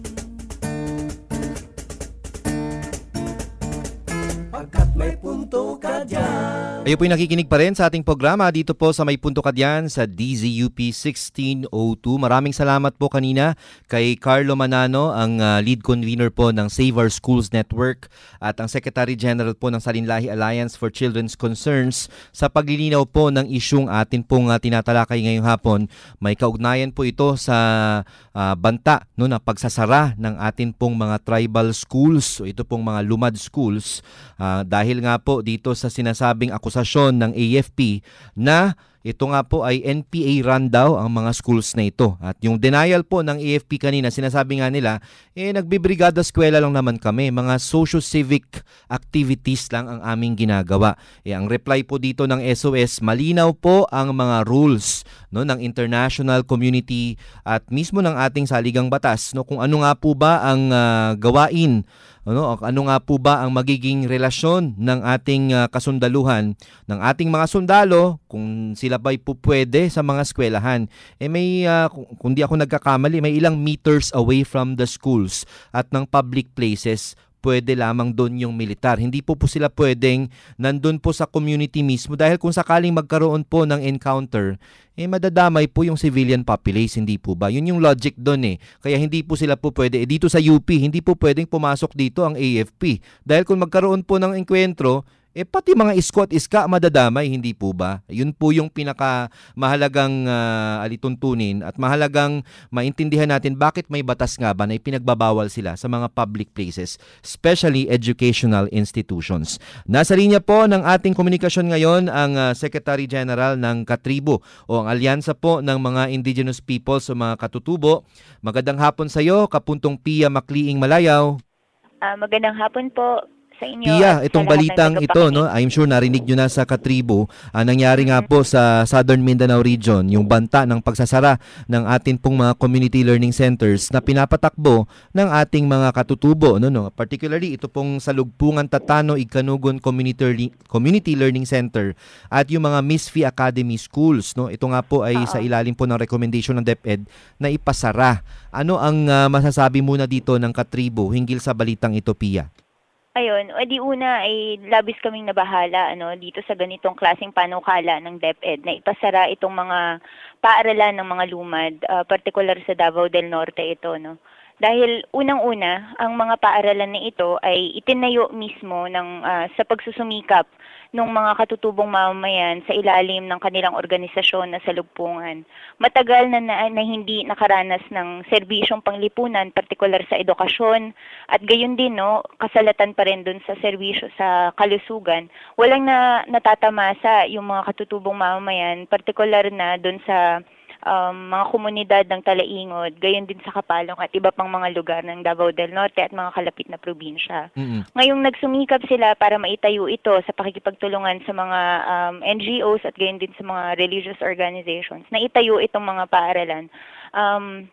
Pagkat may punto ka dyan. Kayo po'y nakikinig pa rin sa ating programa dito po sa May Punto Ka Diyan sa D Z U P sixteen oh two. Maraming salamat po kanina kay Carlo Manano, ang uh, lead convener po ng Save Our Schools Network at ang Secretary General po ng Salinlahi Alliance for Children's Concerns sa paglilinaw po ng isyung atin pong uh, tinatalakay ngayong hapon. May kaugnayan po ito sa uh, banta no, na pagsasara ng atin pong mga tribal schools, o ito pong mga lumad schools, uh, dahil nga po dito sa sinasabing akusasyon ng A F P na ito nga po ay N P A run daw ang mga schools na ito. At yung denial po ng A F P kanina, sinasabi nga nila, eh nagbibrigada eskwela lang naman kami, mga socio-civic activities lang ang aming ginagawa. Eh ang reply po dito ng S O S, malinaw po ang mga rules no ng international community at mismo ng ating saligang batas no kung ano nga po ba ang uh, gawain. Ano, ano nga po ba ang magiging relasyon ng ating uh, kasundaluhan, ng ating mga sundalo, kung sila ba'y po pwede sa mga eskwelahan. Eh may, uh, kung, kung di ako nagkakamali, may ilang meters away from the schools at ng public places, pwede lamang doon yung militar. Hindi po po sila pwedeng nandun po sa community mismo dahil kung sakaling magkaroon po ng encounter, eh madadamay po yung civilian populace, hindi po ba? Yun yung logic doon eh. Kaya hindi po sila po pwede. Eh, dito sa U P, hindi po pwedeng pumasok dito ang A F P. Dahil kung magkaroon po ng enkwentro, eh pati mga iskot iska madadamay, hindi po ba? Yun po yung pinaka mahalagang uh, alituntunin at mahalagang maintindihan natin bakit may batas nga ba na ipinagbabawal sila sa mga public places, especially educational institutions. Nasa linya po ng ating komunikasyon ngayon ang uh, Secretary General ng Katribo o ang alyansa po ng mga indigenous peoples o mga katutubo. Magandang hapon sa iyo, Kapuntong Pia Macliing Malayaw. Uh, magandang hapon po sa inyo. Pia, itong balitang ito, no, I'm sure narinig nyo na sa Katribo, uh, nangyari nga po sa Southern Mindanao region, yung banta ng pagsasara ng atin pong mga community learning centers na pinapatakbo ng ating mga katutubo. No, no? Particularly, ito pong sa Lugpungan Tatano Ikanugon Community, Community Learning Center at yung mga Miss Fee Academy Schools. No? Ito nga po ay Uh-oh. sa ilalim po ng recommendation ng DepEd na ipasara. Ano ang uh, masasabi muna dito ng Katribo hinggil sa balitang ito, Pia? Ayun, o di una ay labis kaming nabahala ano dito sa ganitong klaseng panukala ng DepEd na ipasara itong mga paaralan ng mga lumad, uh, particular sa Davao del Norte ito, no. Dahil unang-una, ang mga paaralan na ito ay itinayo mismo ng uh, sa pagsusumikap ng mga katutubong mamamayan sa ilalim ng kanilang organisasyon na salugpungan. Matagal na, na, na hindi nakaranas ng serbisyong panglipunan, partikular sa edukasyon, at gayon din, no, kasalatan pa rin dun sa serbisyo sa kalusugan. Walang na natatamasa yung mga katutubong mamamayan, partikular na dun sa Um, mga komunidad ng Talaingod, gayon din sa Kapalong at iba pang mga lugar ng Davao del Norte at mga kalapit na probinsya. Mm-hmm. Ngayong nagsumikap sila para maitayo ito sa pakikipagtulungan sa mga um, N G Os at gayon din sa mga religious organizations, na itayo itong mga paaralan. Um,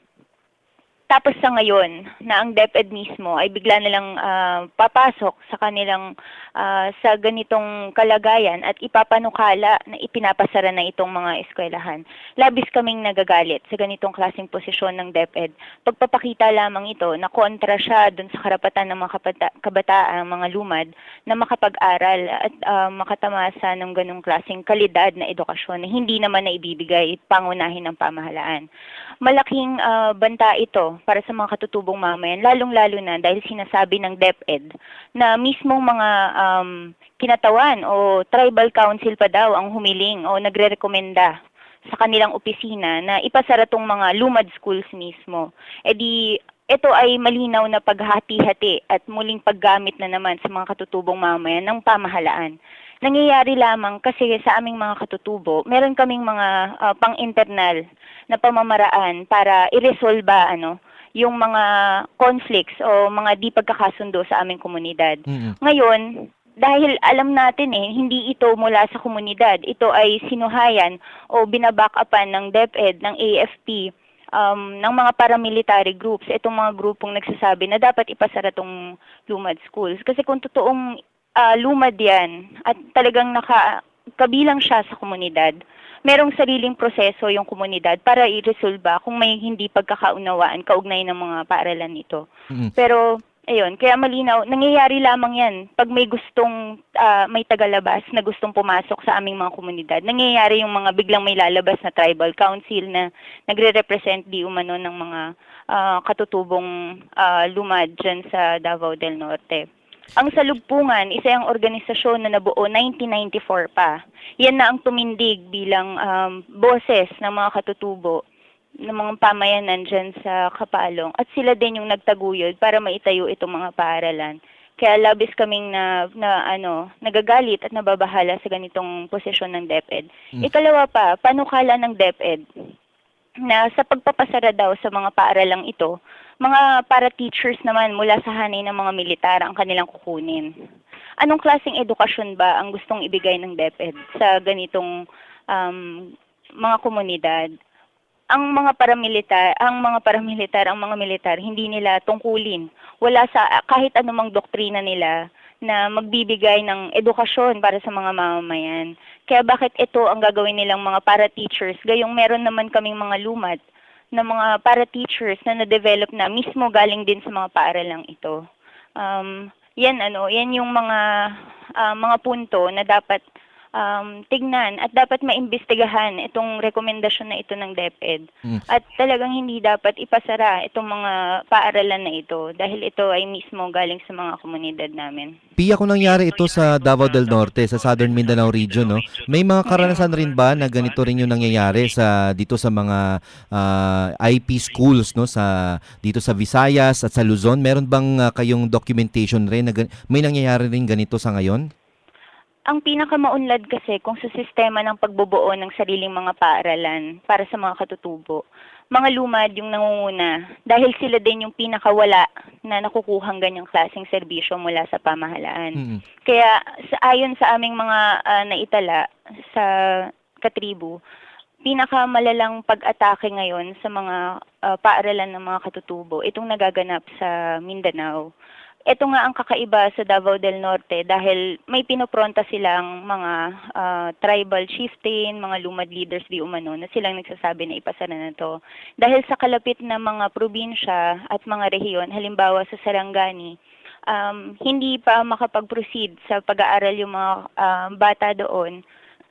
Tapos sa ngayon, na ang DepEd mismo ay bigla nilang uh, papasok sa kanilang uh, sa ganitong kalagayan at ipapanukala na ipinapasara na itong mga eskwelahan. Labis kaming nagagalit sa ganitong klaseng posisyon ng DepEd. Pagpapakita lamang ito na kontra siya dun sa karapatan ng mga kabata- kabataan, mga lumad, na makapag-aral at uh, makatamasa ng ganong klaseng kalidad na edukasyon na hindi naman na ibibigay pangunahin ng pamahalaan. Malaking uh, banta ito para sa mga katutubong mamamayan, lalong-lalo na dahil sinasabi ng DepEd na mismong mga um, kinatawan o tribal council pa daw ang humiling o nagre-rekomenda sa kanilang opisina na ipasara tong mga lumad schools mismo. E di, ito ay malinaw na paghati-hati at muling paggamit na naman sa mga katutubong mamamayan ng pamahalaan. Nangyayari lamang kasi sa aming mga katutubo, meron kaming mga uh, pang-internal na pamamaraan para iresolba ano, yung mga conflicts o mga di pagkakasundo sa aming komunidad. Mm-hmm. Ngayon, dahil alam natin eh, hindi ito mula sa komunidad. Ito ay sinuhayan o binaback-upan ng DepEd, ng A F P, um, ng mga paramilitary groups. Itong mga grupong nagsasabi na dapat ipasara tong lumad schools. Kasi kung totoong uh, lumad yan at talagang naka, kabilang siya sa komunidad, merong sariling proseso yung komunidad para i-resolba kung may hindi pagkakaunawaan kaugnay ng mga paaralan nito. Mm-hmm. Pero, ayun, kaya malinaw, nangyayari lamang yan pag may gustong, uh, may tagalabas na gustong pumasok sa aming mga komunidad. Nangyayari yung mga biglang may lalabas na tribal council na nagre-represent di umano ng mga uh, katutubong uh, lumad dyan sa Davao del Norte. Ang Salugpungan, isa yung organisasyon na nabuo nineteen ninety-four pa. Yan na ang tumindig bilang um, boses ng mga katutubo ng mga pamayanan dyan sa Kapalong. At sila din yung nagtaguyod para maitayo itong mga paaralan. Kaya labis kaming na, na ano, nagagalit at nababahala sa ganitong posisyon ng DepEd. Mm. Ikalawa pa, panukala ng DepEd na sa pagpapasara daw sa mga paaralang ito, mga para-teachers naman mula sa hanay ng mga militar ang kanilang kukunin. Anong klaseng edukasyon ba ang gustong ibigay ng DepEd sa ganitong um, mga komunidad? Ang mga paramilitar, ang mga paramilitar, ang mga militar, hindi nila tungkulin. Wala sa kahit anumang doktrina nila na magbibigay ng edukasyon para sa mga mamamayan. Kaya bakit ito ang gagawin nilang mga para-teachers? Gayong meron naman kaming mga lumad na mga para-teachers na na-develop na mismo galing din sa mga paaralang ito. Um, yan ano, yan yung mga uh, mga punto na dapat um, tignan at dapat maimbestigahan itong rekomendasyon na ito ng DepEd. Mm. At talagang hindi dapat ipasara itong mga paaralan na ito dahil ito ay mismo galing sa mga komunidad namin. Pia, kung nangyari ito sa Davao del Norte, sa Southern Mindanao region, no, may mga karanasan rin ba na ganito rin yung nangyayari sa dito sa mga uh, I P schools, no, sa dito sa Visayas at sa Luzon? Meron bang uh, kayong documentation rin na may nangyayari rin ganito sa ngayon? Ang pinakamaunlad kasi kung sa sistema ng pagbubuo ng sariling mga paaralan para sa mga katutubo, mga lumad yung nangunguna dahil sila din yung pinakawala na nakukuhang ganyang klaseng serbisyo mula sa pamahalaan. Mm-hmm. Kaya sa, ayon sa aming mga uh, naitala sa katribu, pinakamalalang pag-atake ngayon sa mga uh, paaralan ng mga katutubo, itong nagaganap sa Mindanao. Ito nga ang kakaiba sa Davao del Norte dahil may pinopronta silang mga uh, tribal chieftain, mga lumad leaders di umano na silang nagsasabi na ipasara na to. Dahil sa kalapit na mga probinsya at mga rehiyon, halimbawa sa Sarangani, um, hindi pa makapag-proceed sa pag-aaral yung mga uh, bata doon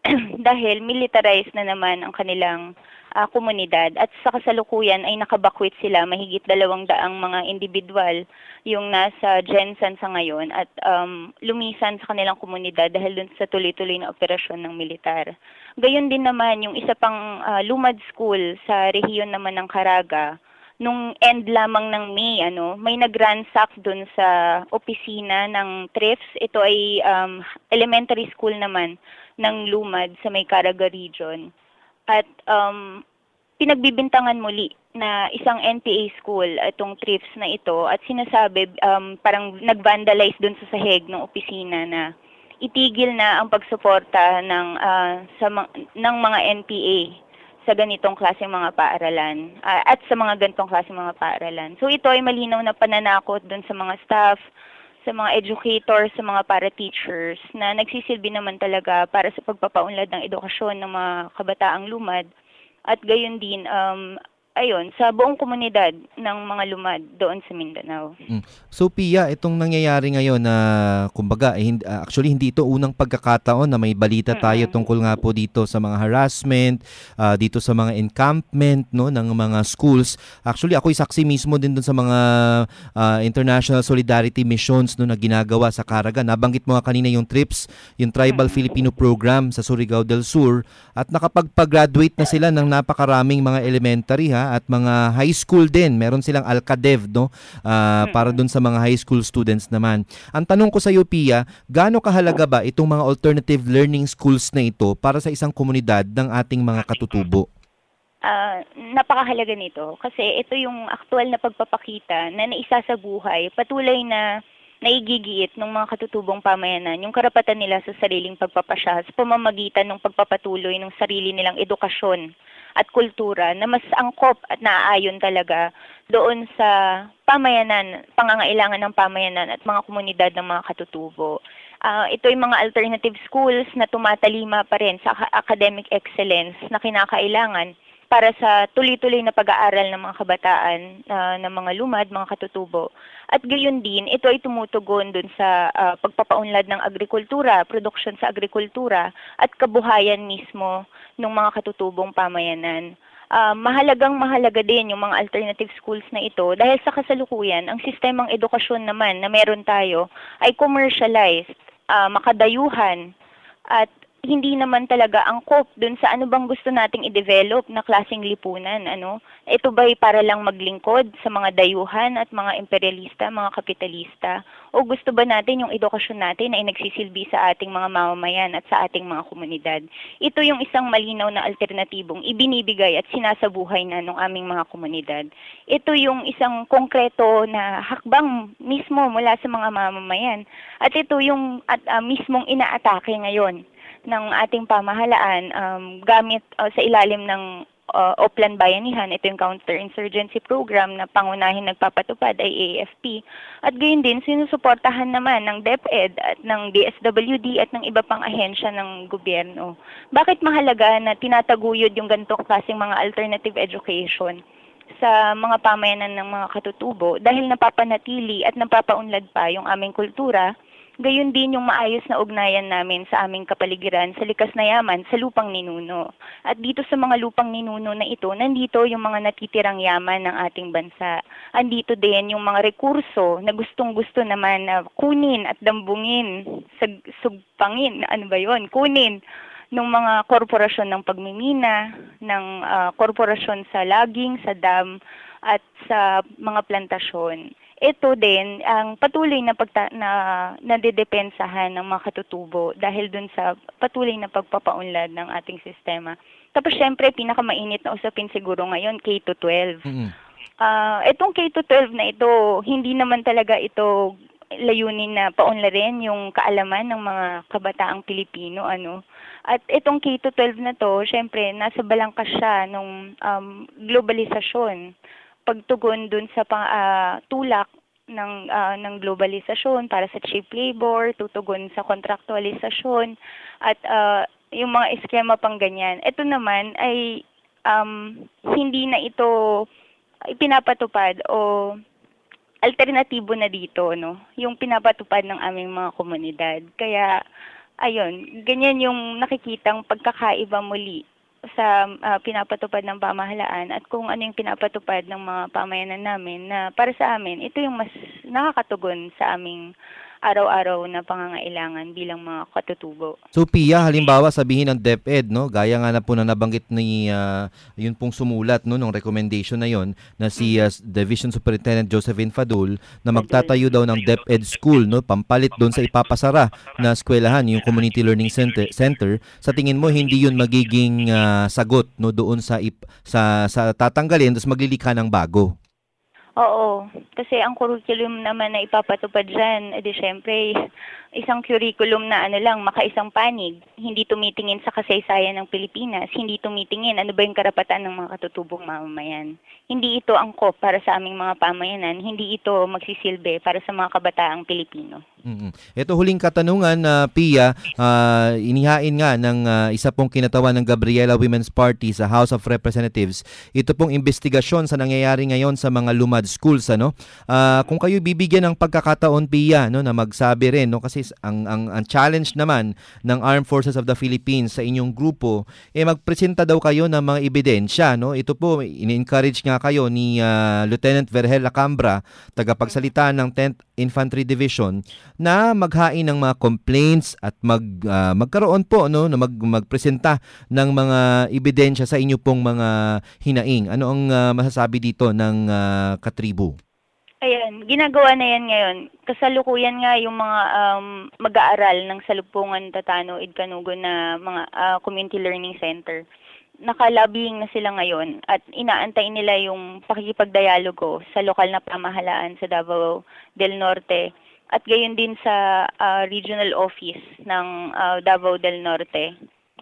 dahil militarized na naman ang kanilang uh, komunidad at sa kasalukuyan ay nakabakwit sila mahigit dalawang daang mga individual yung nasa Jensen sa ngayon at um, lumisan sa kanilang komunidad dahil dun sa tuloy-tuloy na operasyon ng militar. Gayon din naman yung isa pang uh, lumad school sa rehiyon naman ng Caraga, nung end lamang ng May, ano, may nag-ransack dun sa opisina ng T R I F S. Ito ay um, elementary school naman ng Lumad sa may Caraga region. At um, pinagbibintangan muli na isang N P A school itong T R I F S na ito at sinasabi um, parang nag-vandalize dun sa sahig ng opisina na itigil na ang pagsuporta ng, uh, sa, ng mga N P A sa ganitong klaseng mga paaralan uh, at sa mga ganitong klaseng mga paaralan. So ito ay malinaw na pananakot dun sa mga staff, sa mga educators, sa mga para-teachers na nagsisilbi naman talaga para sa pagpapaunlad ng edukasyon ng mga kabataang lumad at gayon din um, ayun, sa buong komunidad ng mga lumad doon sa Mindanao. Mm. So Pia, itong nangyayari ngayon na kumbaga eh, uh, actually hindi ito unang pagkakataon na may balita tayo mm-hmm. tungkol nga po dito sa mga harassment, uh, dito sa mga encampment no ng mga schools. Actually ako'y saksi mismo din doon sa mga uh, international solidarity missions no na ginagawa sa Caraga. Nabanggit mo nga kanina yung TRIPS, yung Tribal mm-hmm. Filipino Program sa Surigao del Sur at nakapagpa-graduate na sila ng napakaraming mga elementary ha at mga high school din. Meron silang Alcadev no uh, para dun sa mga high school students naman. Ang tanong ko sa iyo Pia, gaano kahalaga ba itong mga alternative learning schools na ito para sa isang komunidad ng ating mga katutubo? Uh, napakahalaga nito kasi ito yung aktual na pagpapakita na naisa sa buhay, patuloy na naigigiit ng mga katutubong pamayanan yung karapatan nila sa sariling pagpapasya sa pamamagitan ng pagpapatuloy ng sarili nilang edukasyon at kultura na mas angkop at naaayon talaga doon sa pamayanan, pangangailangan ng pamayanan at mga komunidad ng mga katutubo. Uh, ito ay mga alternative schools na tumatalima pa rin sa academic excellence na kinakailangan para sa tuloy-tuloy na pag-aaral ng mga kabataan, uh, ng mga lumad, mga katutubo. At gayon din, ito ay tumutugon dun sa uh, pagpapaunlad ng agrikultura, produksyon sa agrikultura, at kabuhayan mismo ng mga katutubong pamayanan. Uh, mahalagang mahalaga din yung mga alternative schools na ito dahil sa kasalukuyan, ang sistemang edukasyon naman na meron tayo ay commercialized, uh, makadayuhan, at hindi naman talaga angkop dun sa ano bang gusto nating i-develop na klaseng lipunan. Ano? Ito ba'y para lang maglingkod sa mga dayuhan at mga imperialista, mga kapitalista? O gusto ba natin yung edukasyon natin ay nagsisilbi sa ating mga mamamayan at sa ating mga komunidad? Ito yung isang malinaw na alternatibong ibinibigay at sinasabuhay na ng aming mga komunidad. Ito yung isang konkreto na hakbang mismo mula sa mga mamamayan. At ito yung at, uh, mismong inaatake ngayon ng ating pamahalaan um, gamit uh, sa ilalim ng uh, Oplan Bayanihan. Ito yung Counter-Insurgency Program na pangunahing nagpapatupad ay A F P. At gayon din, sinusuportahan naman ng DepEd at ng D S W D at ng iba pang ahensya ng gobyerno. Bakit mahalaga na tinataguyod yung ganitong klaseng mga alternative education sa mga pamayanan ng mga katutubo? Dahil napapanatili at napapaunlad pa yung aming kultura. Gayon din yung maayos na ugnayan namin sa aming kapaligiran sa likas na yaman sa lupang ninuno. At dito sa mga lupang ninuno na ito, nandito yung mga natitirang yaman ng ating bansa. Andito din yung mga rekurso na gustong-gusto naman na kunin at dambungin, sag, sugpangin, ano ba yun, kunin ng mga korporasyon ng pagmimina, ng uh, korporasyon sa logging, sa dam, at sa mga plantasyon. Ito din ang patuloy na pagta na nadidepensahan ng mga katutubo dahil dun sa patuloy na pagpapaunlad ng ating sistema. Tapos syempre pinakamainit na usapin siguro ngayon K to twelve. Mm-hmm. Uh, itong K to twelve na ito, hindi naman talaga ito layunin na paunlarin yung kaalaman ng mga kabataang Pilipino, ano. At itong K to twelve na to, syempre nasa balangkas siya nung um, globalisasyon. Pagtugon dun sa pang, uh, tulak ng uh, ng globalisasyon para sa cheap labor, tutugon sa kontraktualisasyon at uh, yung mga eskema pang ganyan. Ito naman ay um, hindi na ito ipinapatupad o alternatibo na dito, no? Yung pinapatupad ng aming mga komunidad. Kaya ayun, ganyan yung nakikitang pagkakaiba muli sa uh, pinapatupad ng pamahalaan at kung ano yung pinapatupad ng mga pamayanan namin na para sa amin, ito yung mas nakakatugon sa aming araw-araw na pangangailangan bilang mga katutubo. So Pia, halimbawa sabihin ng DepEd, no, gaya nga na po na nabanggit ni uh, yun pong sumulat no ng recommendation na yon na si uh, Division Superintendent Josephine Fadul na magtatayo daw ng DepEd school, no, pampalit doon sa ipapasara na eskwelahan, yung Community Learning Center. Center. Sa tingin mo hindi yun magiging uh, sagot no doon sa ip, sa sa tatanggalin tapos maglilikha ng bago? Oo, kasi ang curriculum naman na ipapatupad dyan, edi syempre, isang curriculum na ano lang, makaisang panig, hindi tumitingin sa kasaysayan ng Pilipinas, hindi tumitingin ano ba yung karapatan ng mga katutubong mamamayan. Hindi ito angkop para sa aming mga pamayanan, hindi ito magsisilbi para sa mga kabataang Pilipino. Mm-hmm. Ito huling katanungan, uh, Pia, uh, inihain nga ng uh, isa pong kinatawan ng Gabriela Women's Party sa House of Representatives. Ito pong investigasyon sa nangyayari ngayon sa mga lumad schools, ano? Uh, kung kayo bibigyan ng pagkakataon, Pia, no, na magsabi rin, no, kasi ang, ang, ang challenge naman ng Armed Forces of the Philippines sa inyong grupo, eh magpresenta daw kayo ng mga ebidensya, no? Ito po, in-encourage nga kayo ni uh, Lieutenant Vergel Lacambra, tagapagsalita ng tenth Infantry Division, na maghain ng mga complaints at mag uh, magkaroon po no na mag magpresenta ng mga ebidensya sa inyo pong mga hinaing. Ano ang uh, masasabi dito ng uh, katribo? Ayan, ginagawa na yan ngayon. Kasalukuyan nga yung mga um, mag-aaral ng Salugpungan Tatano Idkanugo na mga uh, community learning center. Nakalabing na sila ngayon at inaantay nila yung pakikipagdialogo sa lokal na pamahalaan sa Davao del Norte at gayon din sa uh, regional office ng uh, Davao del Norte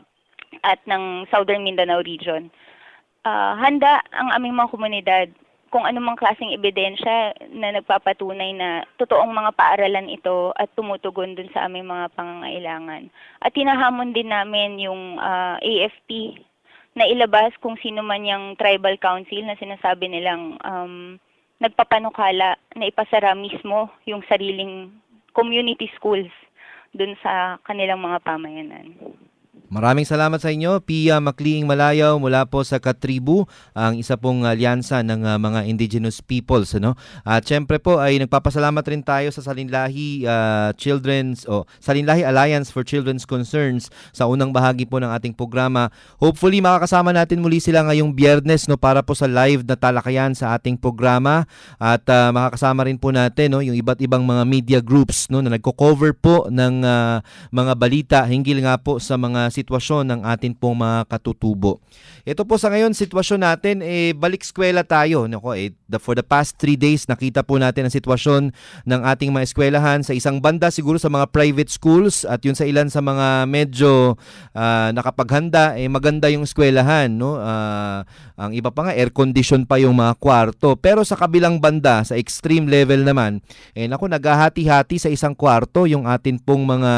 at ng Southern Mindanao region. Uh, handa ang aming mga komunidad kung anumang klaseng ebidensya na nagpapatunay na totoong mga paaralan ito at tumutugon dun sa aming mga pangangailangan. At tinahamon din namin yung uh, A F P na ilabas kung sino man yung tribal council na sinasabi nilang um, nagpapanukala na ipasara mismo yung sariling community schools dun sa kanilang mga pamayanan. Maraming salamat sa inyo, Pia Macliing Malayaw mula po sa Katribu, ang isa pong alyansa ng uh, mga indigenous peoples, ano? At syempre po ay nagpapasalamat rin tayo sa Salinlahi uh, Children's o oh, Salinlahi Alliance for Children's Concerns sa unang bahagi po ng ating programa. Hopefully makakasama natin muli sila ngayong Biyernes, no, para po sa live na talakayan sa ating programa at uh, makakasama rin po natin, no, yung iba't ibang mga media groups, no, na nagko-cover po ng uh, mga balita hinggil nga po sa mga sitwasyon ng atin pong mga katutubo. Ito po sa ngayon, sitwasyon natin, eh, balik eskwela tayo. Nako, eh, the, for the past three days, nakita po natin ang sitwasyon ng ating mga eskwelahan. Sa isang banda, siguro sa mga private schools at yun sa ilan sa mga medyo uh, nakapaghanda, eh, maganda yung eskwelahan. No? Uh, ang iba pa nga, air condition pa yung mga kwarto. Pero sa kabilang banda, sa extreme level naman, eh, nako, naghahati-hati sa isang kwarto yung atin pong mga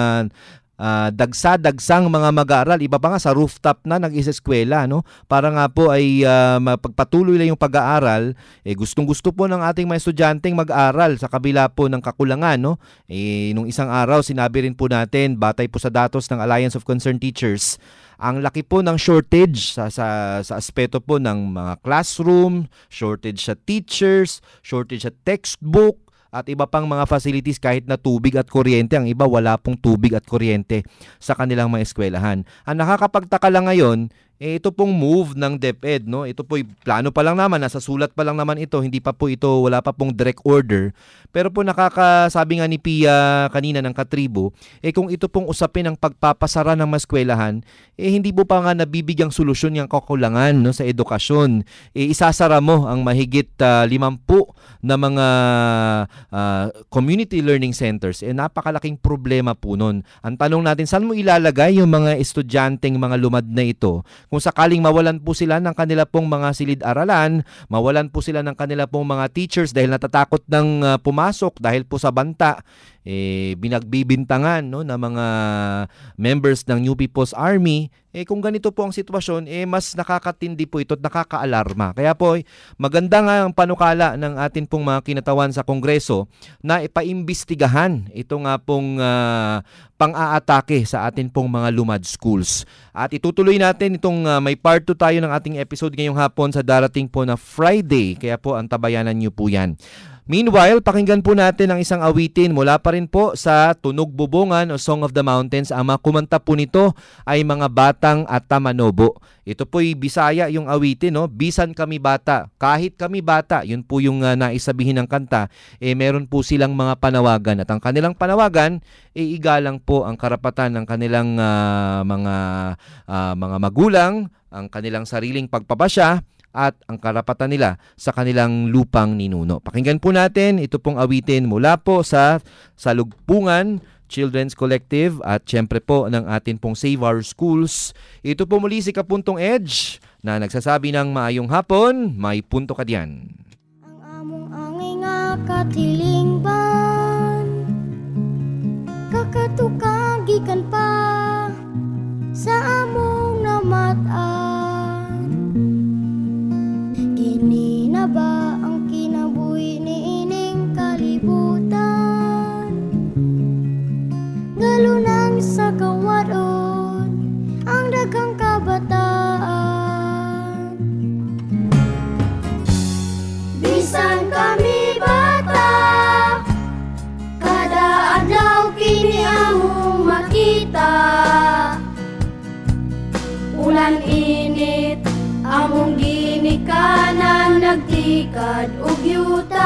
Uh, dagsa-dagsang mga mag-aaral. Iba pa nga sa rooftop na nag-iseskwela, no? Para nga po ay uh, mapagpatuloy lang yung pag-aaral. Eh, gustong-gusto po ng ating mga estudyanteng mag-aral sa kabila po ng kakulangan, no? Eh, nung isang araw, sinabi rin po natin, batay po sa datos ng Alliance of Concerned Teachers, ang laki po ng shortage sa, sa, sa aspeto po ng mga classroom, shortage sa teachers, shortage sa textbook, at iba pang mga facilities kahit na tubig at kuryente. Ang iba wala pong tubig at kuryente sa kanilang mga eskwelahan. Ang nakakapagtaka lang ngayon, eh, ito pong move ng DepEd, no? Ito po plano pa lang naman, nasa sulat pa lang naman ito, hindi pa po ito, wala pa pong direct order. Pero po nakakasabi nga ni Pia kanina ng Katribo, eh kung ito pong usapin ng pagpapasara ng mga eskwelahan, eh hindi po pa nga nabibigyang solusyon yung kakulangan, no, sa edukasyon. Eh isasara mo ang mahigit uh, limampu na mga uh, community learning centers. Eh napakalaking problema po nun. Ang tanong natin, saan mo ilalagay yung mga estudyanteng mga lumad na ito? Kung sakaling mawalan po sila ng kanila pong mga silid-aralan, mawalan po sila ng kanila pong mga teachers dahil natatakot ng uh, pumasok dahil po sa banta, eh, binagbibintangan no, ng mga members ng New People's Army, eh kung ganito po ang sitwasyon, eh mas nakakatindi po ito at nakakaalarma. Kaya po, eh, maganda nga ang panukala ng atin pong mga kinatawan sa Kongreso na ipaimbestigahan ito nga pong uh, pang-aatake sa atin pong mga lumad schools. At itutuloy natin itong uh, may part two tayo ng ating episode ngayong hapon sa darating po na Friday. Kaya po, antabayanan niyo po yan. Meanwhile, pakinggan po natin ang isang awitin mula pa rin po sa Tunog Bubungan o Song of the Mountains. Ang mga kumanta po nito ay mga batang at tamanobo. Ito po'y Bisaya yung awitin, no? Bisan kami bata, kahit kami bata, yun po yung uh, naisabihin ng kanta, eh meron po silang mga panawagan. At ang kanilang panawagan, eh igalang po ang karapatan ng kanilang uh, mga, uh, mga magulang, ang kanilang sariling pagpapasya, at ang karapatan nila sa kanilang lupang ninuno. Pakinggan po natin ito pong awitin mula po sa Salugpungan Children's Collective at syempre po ng atin pong Save Our Schools. Ito po muli si Kapuntong Edge na nagsasabi ng maayong hapon, may punto ka diyan. Ang among angay nga katilingban, kakatukagikan pa sa among namatan. Kini na ba ang kinabuhi ni ining kalibutan? Galunang sa kawadon ang daghang kabataan. Bisan kami bata, kada adlaw kini among makita. Ulan init among ginikanan, nagtikad og yuta.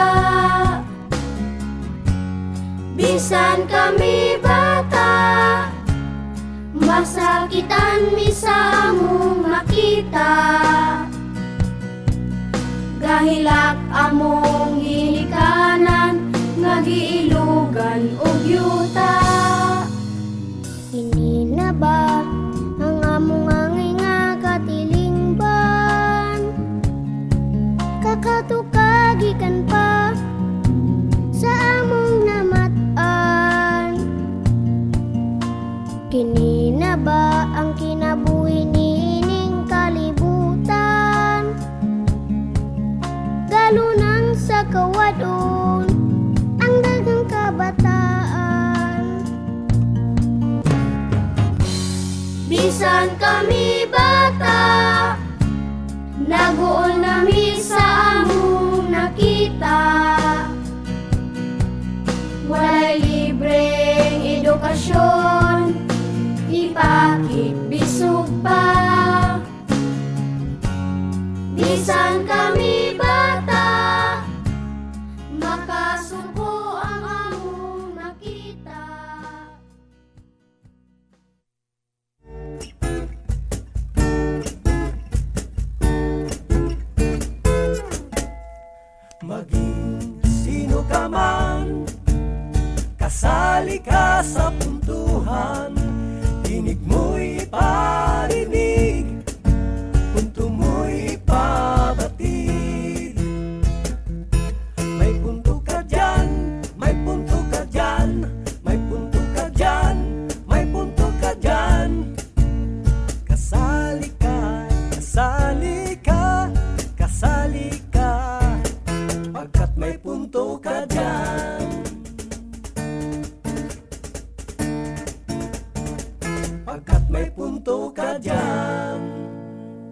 Bisan kami bata, masakitan mi sa among makita. Gahilak among ginikanan, nga giilugan og yuta. Hindi na ba ang among angay nga katilingban, kakatukagikan pa sa among namatan? Kini na ba ang kinabuhi ni ining kalibutan? Galunang sa kawadon ang daghang kabataan. Bisan kami bata, naguol nami sa among nakita. Walay libreng edukasyon, ipakit bisug pa. Bisan kami bata,